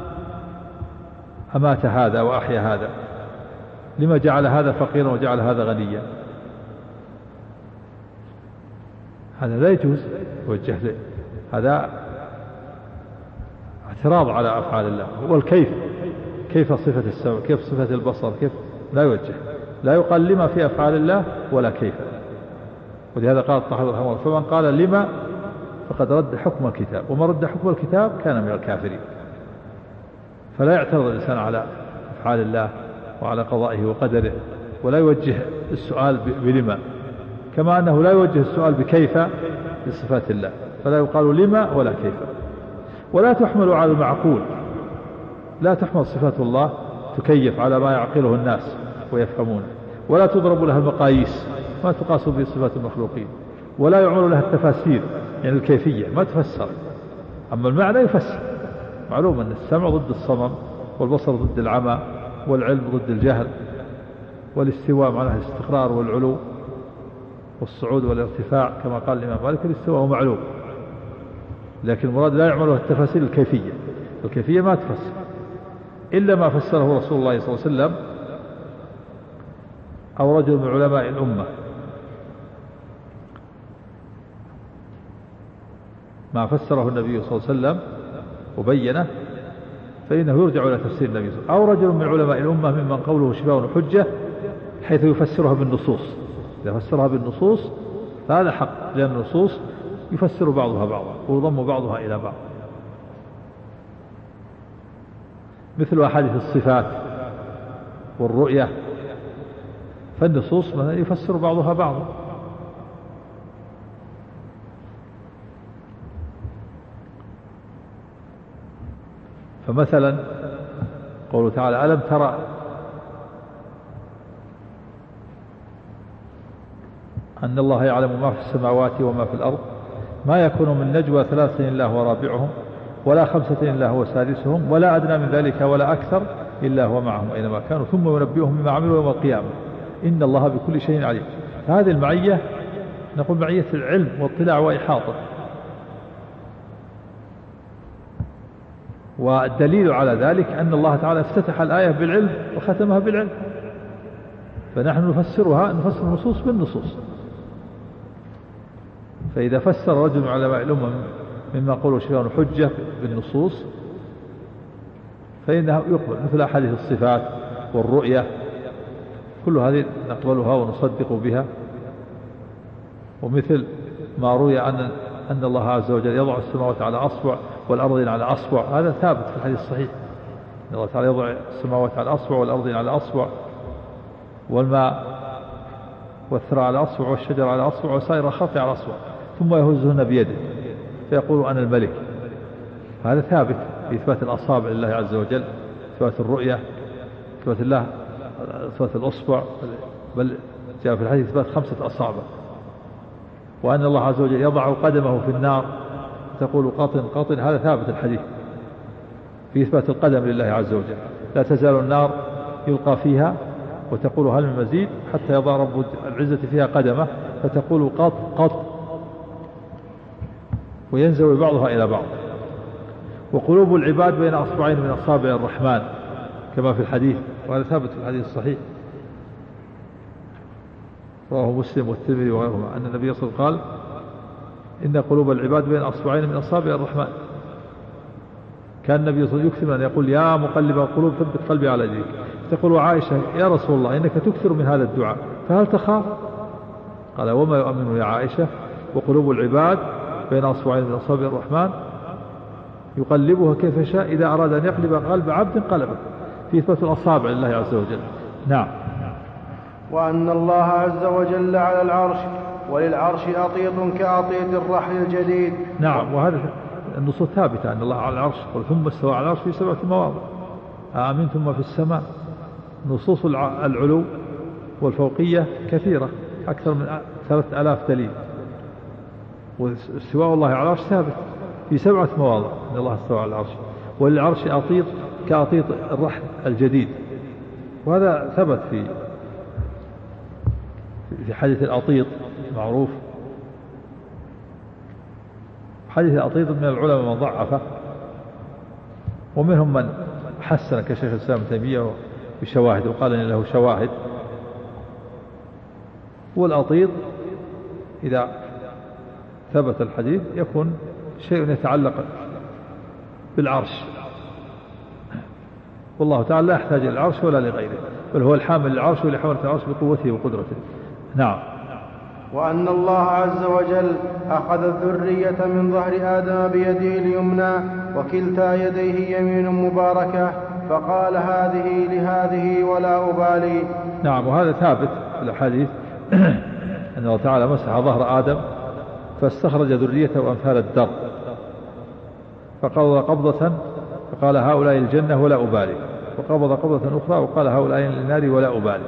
[SPEAKER 1] أمات هذا وأحيا هذا، لما جعل هذا فقيرا وجعل هذا غنيا، هذا لا يجوز توجه له، هذا اعتراض على أفعال الله. والكيف، كيف صفة السمع كيف صفة البصر كيف، لا يوجه، لا يقال لما في أفعال الله ولا كيف. ولهذا قال الطحاوي رحمه الله: فمن قال لما فقد رد حكم الكتاب، ومن رد حكم الكتاب كان من الكافرين. فلا يعترض الإنسان على أفعال الله وعلى قضائه وقدره، ولا يوجه السؤال بلما، كما أنه لا يوجه السؤال بكيف لصفات الله، فلا يقال لما ولا كيف. ولا تحمل على المعقول، لا تحمل صفات الله تكيف على ما يعقله الناس ويفهمونه، ولا تضرب لها المقاييس ما تقاس به صفات المخلوقين، ولا يعمل لها التفاسير، يعني الكيفية ما تفسر، أما المعنى يفسر. معلوم أن السمع ضد الصمم، والبصر ضد العمى، والعلم ضد الجهل، والاستواء معناه الاستقرار والعلو والصعود والارتفاع، كما قال الإمام مالك: الاستواء معلوم، لكن المراد لا يعمله التفاسير الكيفية، الكيفية ما تفسر إلا ما فسره رسول الله صلى الله عليه وسلم أو رجل من علماء الأمة. ما فسره النبي صلى الله عليه وسلم وبينه فإنه يرجع إلى تفسير النبي صلى الله عليه وسلم، أو رجل من علماء الأمة ممن قوله شفاء حجة، حيث يفسرها بالنصوص. إذا فسرها بالنصوص فهذا حق، لأن النصوص يفسر بعضها بعضا ويضم بعضها إلى بعض، مثل أحاديث الصفات والرؤية، فالنصوص يفسر بعضها بعضا. فمثلا قوله تعالى: ألم ترى أن الله يعلم ما في السماوات وما في الأرض، ما يكون من نجوى ثلاثة إلا هو رابعهم، ولا خمسة إلا هو سادسهم، ولا أدنى من ذلك ولا أكثر إلا هو معهم أينما كانوا، ثم ينبئهم بما عملوا يوم القيامة، إن الله بكل شيء عليم. هذه المعية نقول معية العلم واطلاع وإحاطة، والدليل على ذلك أن الله تعالى افتتح الآية بالعلم وختمها بالعلم، فنحن نفسر النصوص بالنصوص. فإذا فسر رجل من علماء الأمة مما قوله شفاء حجة بالنصوص فإنه يقبل، مثل أحاديث الصفات والرؤية، كل هذه نقبلها ونصدق بها. ومثل ما روي أن الله عز وجل يضع السماوات على أصبع والأرضين على أصبع، هذا ثابت في الحديث الصحيح، أن الله تعالى يضع السماوات على أصبع والأرضين على أصبع، والماء والثرى على أصبع والشجر على أصبع وسائر الخلق على أصبع، ثم يهزهن بيده فيقول أنا الملك. هذا ثابت في إثبات الأصابع لله عز وجل، إثبات الرؤية، إثبات الله، إثبات الأصبع، بل جاء في الحديث إثبات 5 أصابع. وأن الله عز وجل يضع قدمه في النار تقول قطن قطن، هذا ثابت الحديث في إثبات القدم لله عز وجل. لا تزال النار يلقى فيها وتقول هل من مزيد، حتى يضع رب العزة فيها قدمه فتقول قط قط، وينزوي بعضها إلى بعض. وقلوب العباد بين أصبعين من أصابع الرحمن كما في الحديث، وهذا ثابت في الحديث الصحيح رواه مسلم والترمذي وغيرهما، أن النبي صلى الله عليه وسلم قال إن قلوب العباد بين أصبعين من أصابع الرحمن. كان النبي صلى الله عليه وسلم يكثر أن يقول يا مقلب القلوب ثبت قلبي على دينك. تقول عائشة يا رسول الله إنك تكثر من هذا الدعاء فهل تخاف؟ قال وما يؤمن يا عائشة وقلوب العباد بين أصبعين من أصابع الرحمن يقلبها كيف شاء، إذا أراد أن يقلب قلب عبد قلبه، في إثبات الأصابع لله عز وجل. نعم.
[SPEAKER 2] وأن الله عز وجل على العرش، وللعرش أطيط كأطيط الرحل الجديد.
[SPEAKER 1] نعم، وهذا النصوص ثابتة أن الله على العرش، ثم استوى على العرش في 7 مواضع، آمنتم في السماء نصوص العلو والفوقية كثيرة أكثر من 3000 دليل. واستواء الله على العرش ثابت في 7 مواضع أن الله استوى على العرش، والعرش أطيط كأطيط الرحل الجديد، وهذا ثبت في حديث الأطيط معروف. حديث الأطيط من العلماء من ضعفه، ومنهم من حسن كشيخ الإسلام ابن تيمية بشواهد وقال إن له شواهد. والأطيط إذا ثبت الحديث يكون شيء يتعلق بالعرش، والله تعالى لا يحتاج إلى العرش ولا لغيره، بل هو الحامل للعرش ولحملة العرش بقوته وقدرته. نعم.
[SPEAKER 2] وأن الله عز وجل أخذ الذرية من ظهر آدم بيده اليمنى وكلتا يديه يمين مباركة، فقال هذه لهذه ولا أبالي.
[SPEAKER 1] نعم، وهذا ثابت في الحديث أن الله تعالى مسح ظهر آدم فاستخرج ذريته أمثال الدر، فقبض قبضة فقال هؤلاء الجنة ولا أبالي، وقبض قبضة أخرى وقال هؤلاء النار ولا أبالي.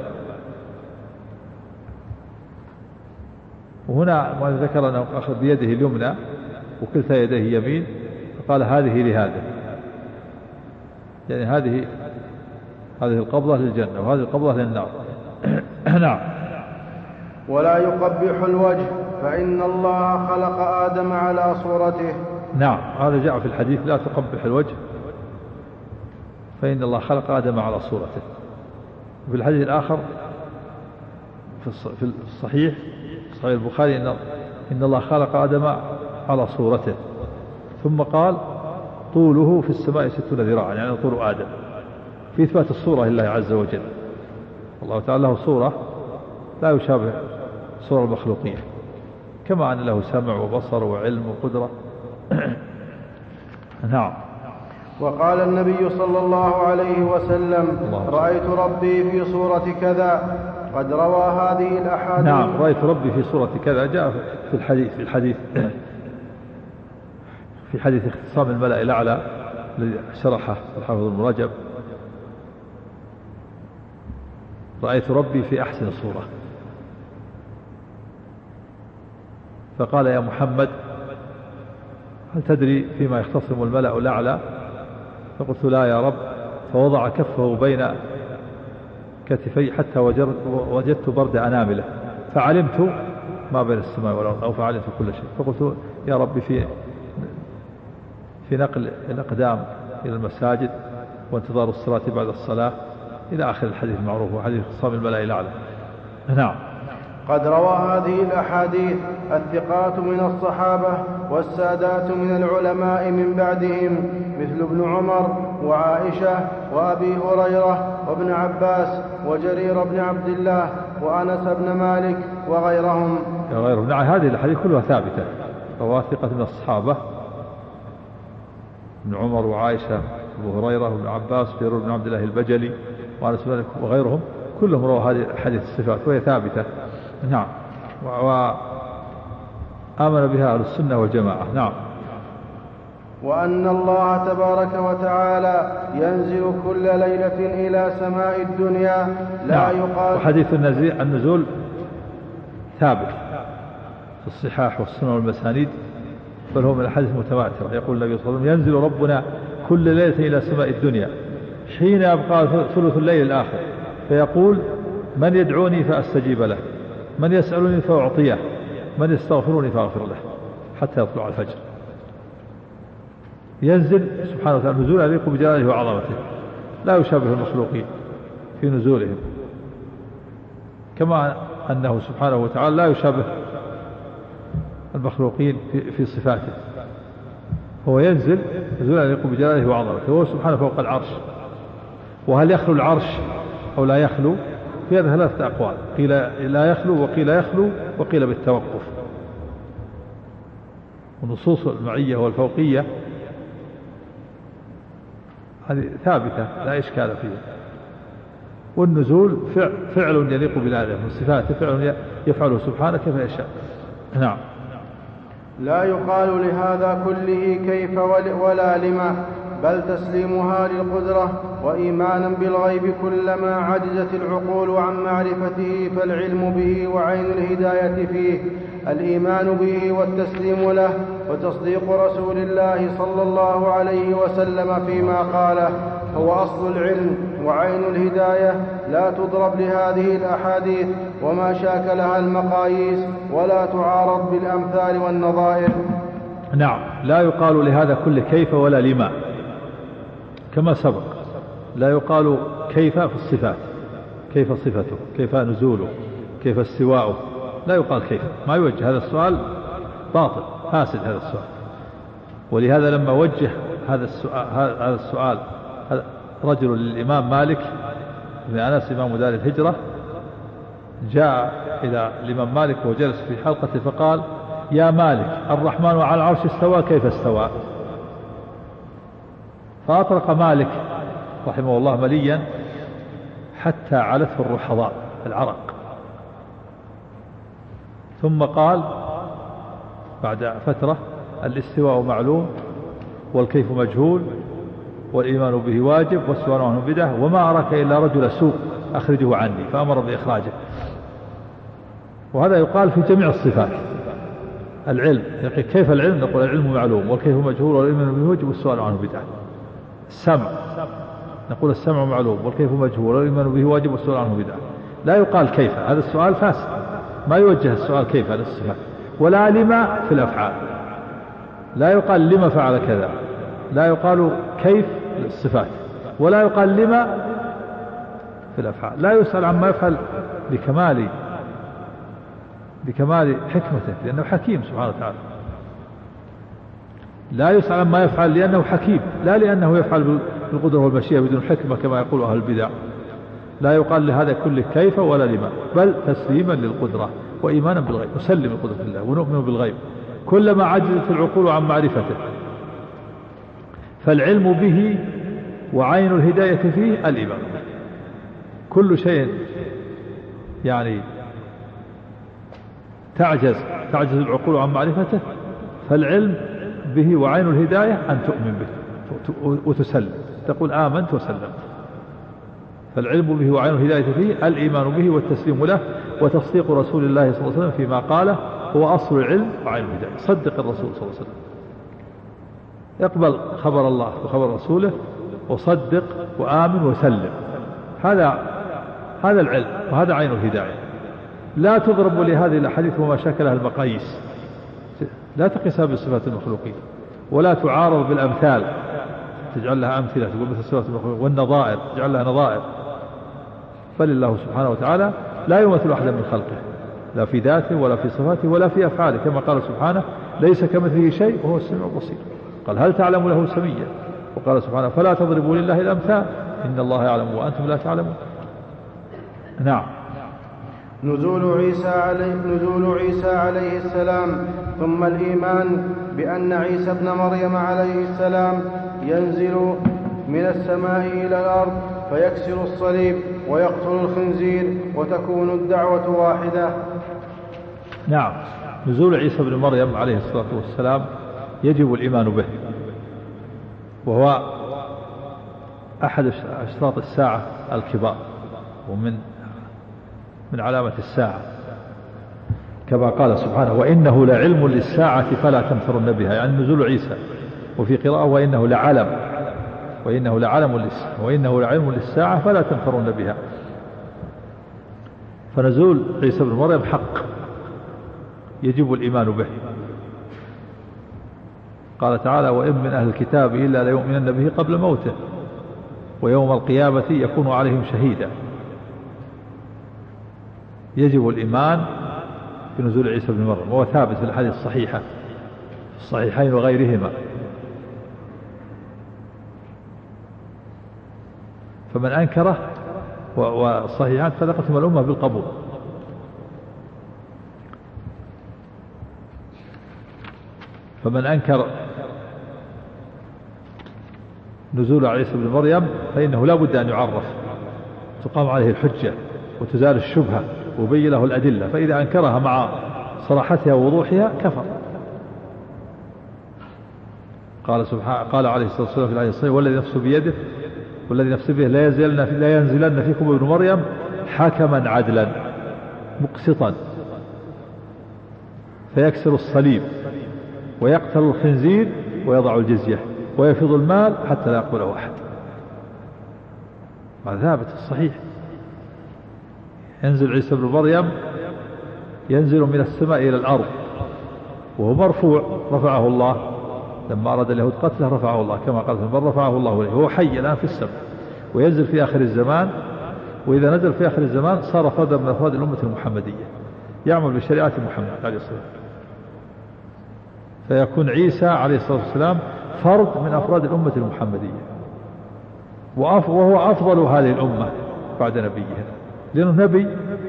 [SPEAKER 1] وهنا ما ذكر أنه أخذ بيده اليمنى وكلتا يديه يمين، فقال هذه لهذا، يعني هذه القبضة للجنة وهذه القبضة للنار. نعم.
[SPEAKER 2] ولا يقبح الوجه فإن الله خلق آدم على صورته.
[SPEAKER 1] نعم، هذا جاء في الحديث لا تقبح الوجه فإن الله خلق آدم على صورته. وفي الحديث الآخر في الصحيح صحيح البخاري إن الله خلق آدم على صورته، ثم قال طوله في السماء 60 ذراعا، يعني طول آدم، في إثبات الصورة لله عز وجل. الله تعالى له صورة لا يشابه صورة المخلوقين، كما أن له سمع وبصر وعلم وقدرة. نعم.
[SPEAKER 2] وقال النبي صلى الله عليه وسلم رأيت ربي في صورة كذا، قد روى هذه الأحاديث.
[SPEAKER 1] نعم، رأيت ربي في صورة كذا جاء في حديث اختصام الملأ الأعلى الذي شرحه الحافظ ابن رجب. رأيت ربي في أحسن صورة، فقال يا محمد هل تدري فيما يختصم الملأ الأعلى؟ فقلت لا يا رب، فوضع كفه بين كتفي حتى وجدت برد أنامله، فعلمت ما بين السماء والأرض أو فعلمت كل شيء. فقلت يا رب في نقل الأقدام إلى المساجد وانتظار الصلاة بعد الصلاة إلى آخر الحديث المعروف وحديث اختصام الملأ الأعلى. نعم.
[SPEAKER 2] قد روى هذه الأحاديث الثقات من الصحابة والسادات من العلماء من بعدهم مثل ابن عمر وعائشة وأبي هريرة وابن عباس وجرير بن عبد الله وأنس بن مالك وغيرهم.
[SPEAKER 1] نعم، هذه الأحاديث كلها ثابتة، رواه ثقة من الصحابة ابن عمر وعائشة وابو هريرة وابن عباس وجرير بن عبد الله البجلي وأنس بن مالك وغيرهم، كلهم رووا هذه الحديث الصفات وهي ثابتة. نعم، وآمن بها أهل السنة والجماعة. نعم.
[SPEAKER 2] وأن الله تبارك وتعالى ينزل كل ليلة إلى سماء الدنيا لا يقال.
[SPEAKER 1] وحديث النزول ثابت في الصحاح والسنة والمسانيد، بل هو من الحديث المتواترة. يقول النبي صلى الله عليه وسلم ينزل ربنا كل ليلة إلى سماء الدنيا حين يبقى ثلث الليل الآخر، فيقول من يدعوني فأستجيب له، من يسألني فأعطيه، من يستغفرني فأغفر له، حتى يطلع الفجر. ينزل سبحانه وتعالى نزول يليق بجلاله وعظمته، لا يشابه المخلوقين في نزولهم، كما أنه سبحانه وتعالى لا يشابه المخلوقين في صفاته. هو ينزل نزول يليق بجلاله وعظمته، هو سبحانه فوق العرش. وهل يخلو العرش أو لا يخلو؟ في هذا 3 أقوال، قيل لا يخلو وقيل يخلو وقيل بالتوقف. ونصوص المعية والفوقية هذه ثابتة لا إشكال فيها. والنزول فعل يليق بلاله من صفاته، فعل يفعله سبحانه كيف يشاء. نعم.
[SPEAKER 2] لا يقال لهذا كله كيف ولا لما، بل تسليمها للقدرة وإيمانا بالغيب كلما عجزت العقول عن معرفته، فالعلم به وعين الهداية فيه الإيمان به والتسليم له وتصديق رسول الله صلى الله عليه وسلم فيما قاله، هو أصل العلم وعين الهداية، لا تضرب لهذه الأحاديث وما شاكلها المقاييس، ولا تعارض بالأمثال والنظائر.
[SPEAKER 1] نعم، لا يقال لهذا كل كيف ولا لما، كما سبق لا يقال كيف في الصفات، كيف صفته، كيف نزوله، كيف استواؤه، لا يقال كيف، ما يوجه هذا السؤال باطل فاسد هذا السؤال. ولهذا لما وجه هذا السؤال رجل للإمام مالك بن أنس إمام دار الهجرة، جاء إلى الإمام مالك وجلس في حلقته فقال: يا مالك، الرحمن على العرش استوى، كيف استوى؟ فأطرق مالك رحمه الله مليا حتى علته الرحضاء العرق، ثم قال بعد فترة: الاستواء معلوم والكيف مجهول والإيمان به واجب والسؤال عنه بدعة، وما أراك إلا رجل سوء أخرجه عني، فأمر بإخراجه. وهذا يقال في جميع الصفات. العلم، كيف العلم؟ نقول العلم معلوم والكيف مجهول والإيمان به واجب والسؤال عنه بدعة. السمع، نقول السمع معلوم والكيف مجهول والإيمان به واجب والسؤال عنه بدعة. لا يقال كيف، هذا السؤال فاسد، ما يوجه السؤال كيف على الصفات، ولا لما في الأفعال، لا يقال لما فعل كذا، لا يقال كيف للصفات، ولا يقال لما في الأفعال. لا يسأل عما يفعل بكمال حكمته لأنه حكيم سبحانه وتعالى. لا يسأل عما يفعل لأنه حكيم، لا لأنه يفعل بالقدرة والمشيئة بدون حكمة كما يقول أهل البدع. لا يقال لهذا كله كيف ولا لما، بل تسليما للقدرة وإيمانا بالغيب، نسلم القدرة لله ونؤمن بالغيب كلما عجزت العقول عن معرفته، فالعلم به وعين الهداية فيه الإيمان. كل شيء يعني تعجز العقول عن معرفته، فالعلم به وعين الهداية أن تؤمن به وتسلم، تقول آمنت وسلمت. فالعلم به وعين الهداية فيه الإيمان به والتسليم له وتصديق رسول الله صلى الله عليه وسلم فيما قاله، هو أصل العلم وعين الهداية. صدق الرسول صلى الله عليه وسلم، اقبل خبر الله وخبر رسوله وصدق وآمن وسلم. هذا العلم وهذا عين الهداية. لا تضرب لهذه الأحاديث وما شكلها المقاييس، لا تقيسها بصفات المخلوقين، ولا تعارض بالأمثال تجعل لها أمثلة تقول مثل صفات المخلوقين، والنظائر تجعل لها نظائر. فلله سبحانه وتعالى لا يمثل أحدا من خلقه، لا في ذاته ولا في صفاته ولا في أفعاله، كما قال سبحانه: ليس كمثله شيء وهو السميع البصير. قال: هل تعلم له سميا؟ وقال سبحانه: فلا تضربوا لله الأمثال إن الله يعلم وأنتم لا تعلمون. نعم.
[SPEAKER 2] نزول عيسى عليه السلام. ثم الإيمان بأن عيسى ابن مريم عليه السلام ينزل من السماء إلى الأرض فيكسر الصليب ويقتل الخنزير وتكون الدعوة واحدة.
[SPEAKER 1] نعم، نزول عيسى ابن مريم عليه الصلاة والسلام يجب الإيمان به، وهو أحد أشراط الساعة الكبار، ومن علامة الساعة، كما قال سبحانه: وإنه لعلم للساعة فلا تمترن بها، يعني نزول عيسى. وفي قراءة: وإنه لعلم للساعة فلا تمترن بها. فنزول عيسى بن مريم حق يجب الإيمان به. قال تعالى: وإن من أهل الكتاب إلا ليؤمنن به قبل موته ويوم القيامة يكون عليهم شهيدا. يجب الإيمان بنزول عيسى بن مريم، وهو ثابت في الحديث الصحيحة في الصحيحين وغيرهما. فمن أنكره والصحيحات فلقتهم الأمة بالقبول. فمن أنكر نزول عيسى بن مريم فإنه لا بد أن يعرف، تقام عليه الحجة وتزال الشبهة وبين له الأدلة، فإذا أنكرها مع صراحتها ووضوحها كفر. قال عليه الصلاة والسلام في الآية الصحيحة: والذي نفسه بيده والذي نفسه به لا ينزلن فيكم ابن مريم حكما عدلا مقسطا فيكسر الصليب ويقتل الخنزير ويضع الجزية ويفيض المال حتى لا يقبله أحد. هذا ثابت الصحيح. ينزل عيسى بن مريم، ينزل من السماء إلى الأرض وهو مرفوع، رفعه الله لما أراد اليهود قتله، رفعه الله كما قال بل رفعه الله إليه، وهو حي الآن في السماء، وينزل في آخر الزمان. وإذا نزل في آخر الزمان صار فردا من أفراد الأمة المحمدية، يعمل بشريعة محمد عليه الصلاة والسلام، فيكون عيسى عليه الصلاة والسلام فرد من أفراد الأمة المحمدية، وهو أفضل هذه الأمة بعد نبيها، لأنه نبي،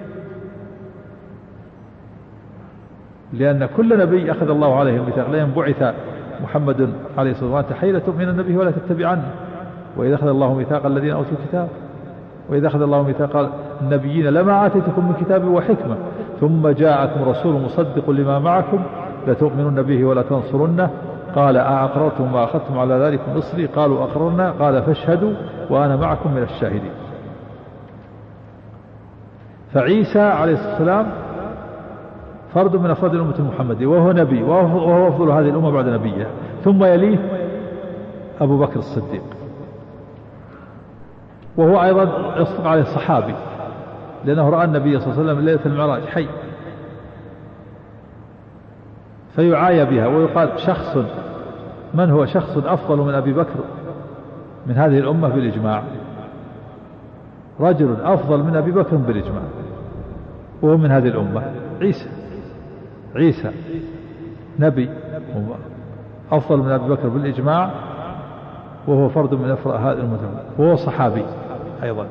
[SPEAKER 1] لأن كل نبي أخذ الله عليه الميثاق، لأن بعث محمد عليه الصلاة والسلام حين تؤمن النبي ولا تتبعنه، وإذا أخذ الله ميثاق الذين أوتوا الكتاب، وإذا أخذ الله ميثاق النبيين لما آتيتكم من كتاب وحكمة ثم جاءكم رسول مصدق لما معكم لتؤمنن به ولا تنصرنه قال أأقررتم وأخذتم على ذلك مصري قالوا أقررنا قال فاشهدوا وأنا معكم من الشاهدين. فعيسى عليه الصلاة والسلام فرد من أفراد الأمة المحمدية، وهو نبي، وهو أفضل هذه الأمة بعد نبيها، ثم يليه أبو بكر الصديق، وهو أيضا يصدق عليه الصحابي، لأنه رأى النبي صلى الله عليه وسلم ليلة المعراج حي، فيعايى بها ويقال شخص، من هو شخص أفضل من أبي بكر من هذه الأمة بالإجماع، رجل أفضل من أبي بكر بالإجماع وهو من هذه الأمة، عيسى نبي أفضل من أبي بكر بالإجماع، وهو فرد من أفراد هذه الأمة، وهو صحابي أيضا.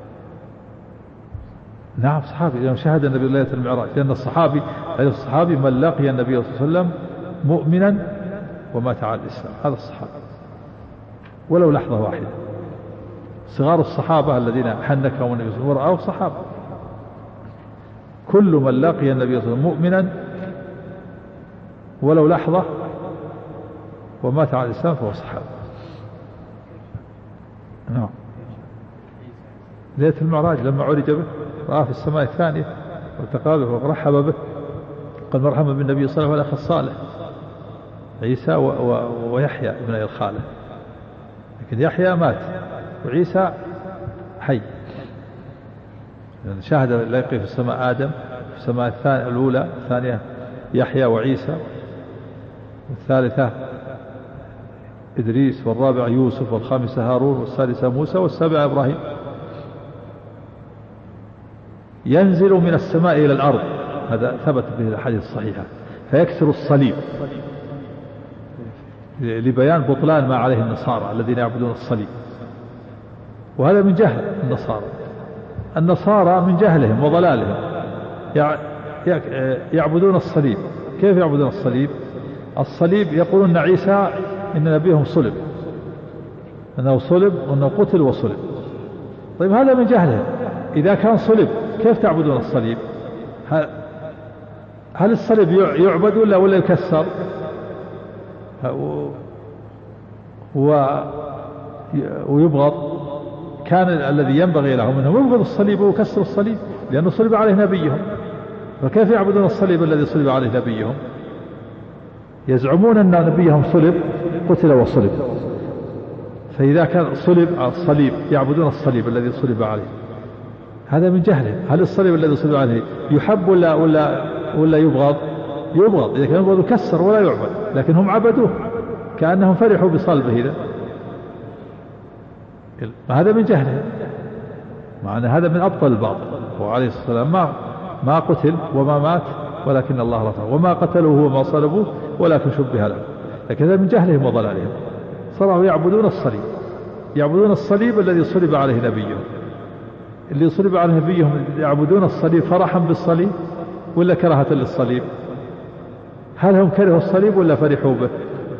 [SPEAKER 1] نعم صحابي، لأنه شهد النبي ليلة المعراج، لأن الصحابي من لقي النبي صلى الله عليه وسلم مؤمنا ومات على الإسلام، هذا الصحابي ولو لحظة واحدة. صغار الصحابة الذين حنكهم النبي صلى الله عليه وسلم ورأوا صحابة، كل من لقي النبي صلى الله عليه وسلم مؤمنا ولو لحظة ومات على الإسلام فهو صحابي. نعم. ليلة المعراج لما عرج به رأى في السماء الثانية والتقى به ورحب به، قال مرحبا بالنبي صلى الله عليه وسلم والأخ الصالح عيسى ويحيى ابن الخالة، لكن يحيى مات وعيسى حي، شاهد لقي في السماء آدم، في السماء الأولى الثانية يحيى وعيسى، والثالثة إدريس، والرابع يوسف، والخامسة هارون، والسادسة موسى، والسابعة إبراهيم. ينزل من السماء إلى الأرض، هذا ثبت به الحديث الصحيحة، فيكسر الصليب لبيان بطلان ما عليه النصارى الذين يعبدون الصليب، وهذا من جهل النصارى من جهلهم وضلالهم يعبدون الصليب. كيف يعبدون الصليب؟ الصليب يقولون أن عيسى إن نبيهم صلب، أنه صلب وأنه قتل وصلب. طيب هذا من جهلهم، إذا كان صلب كيف تعبدون الصليب؟ هل الصليب يعبد ولا يكسر؟ ويبغض؟ كان الذي ينبغي لهم أنه يبغض الصليب ويكسر الصليب، لأنه صلب عليه نبيهم، فكيف يعبدون الصليب الذي صلب عليه نبيهم؟ يزعمون أن نبيهم صلب قتل وصلب، فإذا كان صلب الصليب يعبدون الصليب الذي صلب عليه، هذا من جهله. هل الصليب الذي صلب عليه يحب ولا يبغض؟ يبغض، إذا كان يبغض يكسر ولا يعبد، لكن هم عبدوه كأنهم فرحوا بصلبه، هذا من جهله، معنى هذا من أبطل الباطل. وعليه الصلاة والسلام ما قتل وما مات ولكن الله رفعه، وما قتلوه وما صلبوه ولكن شبه له، لكن هذا من جهلهم وضلالهم. صاروا يعبدون الصليب الذي صلب عليه نبيهم، اللي صلب عليه نبيهم يعبدون الصليب فرحا بالصليب ولا كراهة للصليب؟ هل هم كرهوا الصليب ولا فرحوا به؟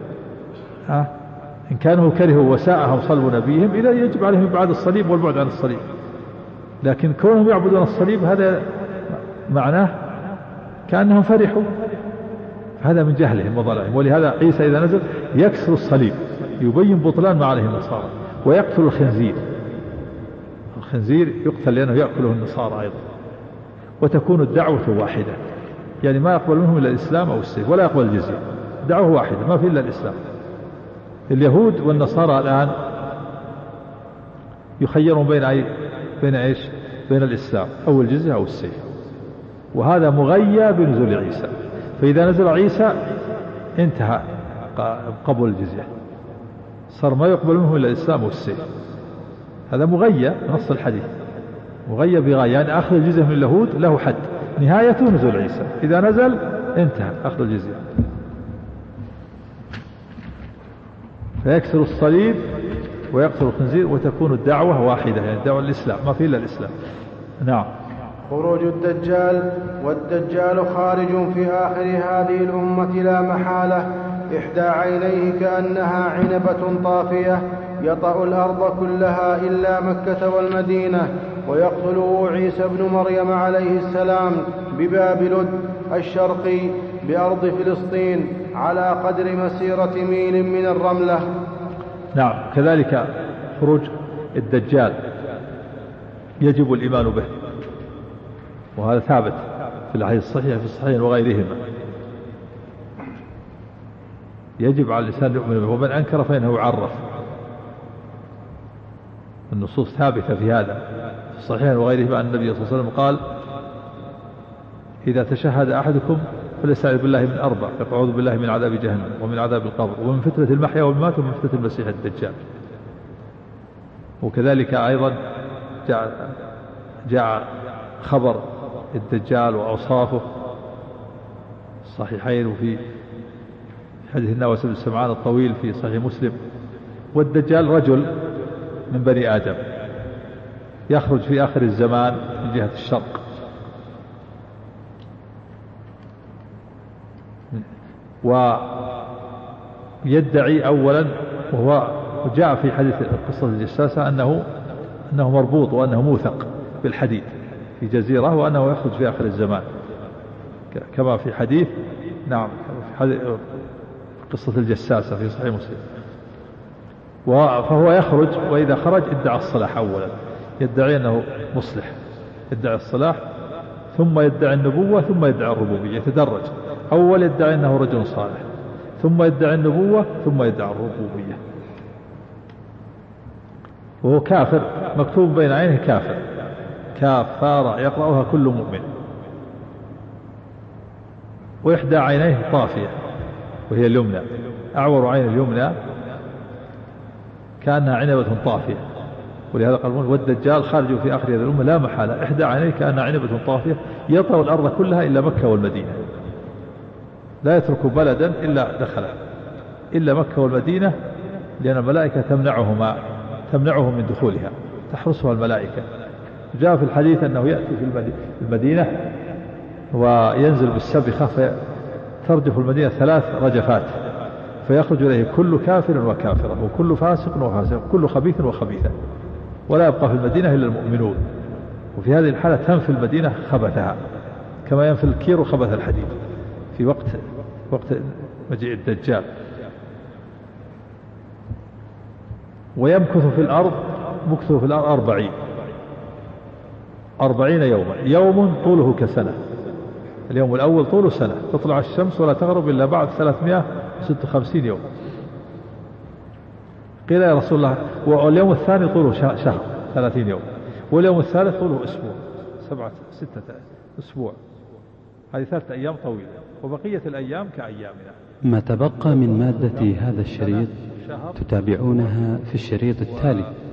[SPEAKER 1] إن كانوا كرهوا وساءهم صلب نبيهم إذا يجب عليهم إبعاد الصليب والبعد عن الصليب، لكن كونهم يعبدون الصليب هذا معناه كأنهم فرحوا هذا من جهلهم وضلالهم. ولهذا عيسى إذا نزل يكسر الصليب يبين بطلان ما عليه النصارى، ويقتل الخنزير. الخنزير يقتل لأنه يأكله النصارى أيضا. وتكون الدعوة واحدة، يعني ما يقبل منهم إلا الإسلام أو السيف، ولا يقبل الجزية. دعوة واحدة ما في إلا الإسلام. اليهود والنصارى الآن يخيرون بين إيش؟ بين الإسلام أو الجزية أو السيف، وهذا مغيى بنزول عيسى. فإذا نزل عيسى انتهى قبول الجزية، صار ما يقبل منهم إلا الإسلام أو السيف. هذا مغيى نص الحديث، مغيى بغاية، يعني أخذ الجزية من اليهود له حد، نهايته نزول عيسى. إذا نزل انتهى أخذ الجزية. فيكسر الصليب ويقتل الخنزير وتكون الدعوة واحدة، يعني الدعوة الإسلام ما في إلا الإسلام. نعم.
[SPEAKER 2] خروج الدجال. والدجال خارج في آخر هذه الأمة لا محالة، إحدى عينيه كأنها عنبة طافية يطأ الأرض كلها إلا مكة والمدينة، ويقتله عيسى بن مريم عليه السلام بباب لد الشرقي بأرض فلسطين على قدر مسيرة ميل من الرملة.
[SPEAKER 1] نعم. كذلك خروج الدجال يجب الإيمان به، وهذا ثابت في الحديث الصحيح في الصحيحين وغيرهما. يجب على الإنسان يؤمن به، ومن أنكر فإنه يعرف. النصوص ثابتة في هذا في الصحيحين وغيرهما أن النبي صلى الله عليه وسلم قال: إذا تشهد أحدكم فليستعذ بالله من أربع، يقول: بالله من عذاب جهنم، ومن عذاب القبر، ومن فتنة المحيا والممات، ومن فتنة المسيح الدجال. وكذلك أيضا جاء خبر الدجال وأوصافه الصحيحين، وفي حديث النواس بن سمعان الطويل في صحيح مسلم. والدجال رجل من بني آدم يخرج في آخر الزمان من جهة الشرق، ويدعي أولا، وهو جاء في حديث قصة الجساسة أنه مربوط وأنه موثق بالحديد في جزيرة، وأنه يخرج في آخر الزمان كما في حديث نعم في حديث قصة الجساسة في صحيح مسلم. فهو يخرج، وإذا خرج ادعى الصلاح أولا، يدعي أنه مصلح، يدعي الصلاح، ثم يدعي النبوة، ثم يدعي الربوبية، يتدرج. أول يدعي أنه رجل صالح، ثم يدعي النبوة، ثم يدعي الربوبية. وهو كافر، مكتوب بين عينه كافر، كافارة يقرأها كل مؤمن. وإحدى عينيه طافية وهي اليمنى، أعور عين اليمنى كأنها عنبة طافية. ولهذا قال: والدجال خارج في آخر هذه الأمة لا محالة، إحدى عينيه كأنها عنبة طافية يطأ الأرض كلها إلا مكة والمدينة، لا يترك بلدا إلا دخله إلا مكة والمدينة، لأن الملائكة تمنعهم من دخولها، تحرسها الملائكة. جاء في الحديث أنه يأتي في المدينة وينزل بالسبخة فترجف المدينة 3 رجفات، فيخرج إليه كل كافر وكافرة، وكل فاسق وفاسق، وكل خبيث وخبيثة، ولا يبقى في المدينة إلا المؤمنون. وفي هذه الحالة تنفي المدينة خبثها كما ينفي الكير خبث الحديد في وقت مجيء الدجال. ويمكث في الأرض 40 يوما، يوم طوله كسنة. اليوم الأول طوله سنة، تطلع الشمس ولا تغرب إلا بعد 356 يوم. قيل: يا رسول الله، واليوم الثاني طوله شهر 30 يوم، واليوم الثالث طوله أسبوع، 6 أسبوع. هذه 3 أيام طويلة، وبقية الأيام كأيامنا.
[SPEAKER 3] ما تبقى من مادة هذا الشريط تتابعونها في الشريط التالي.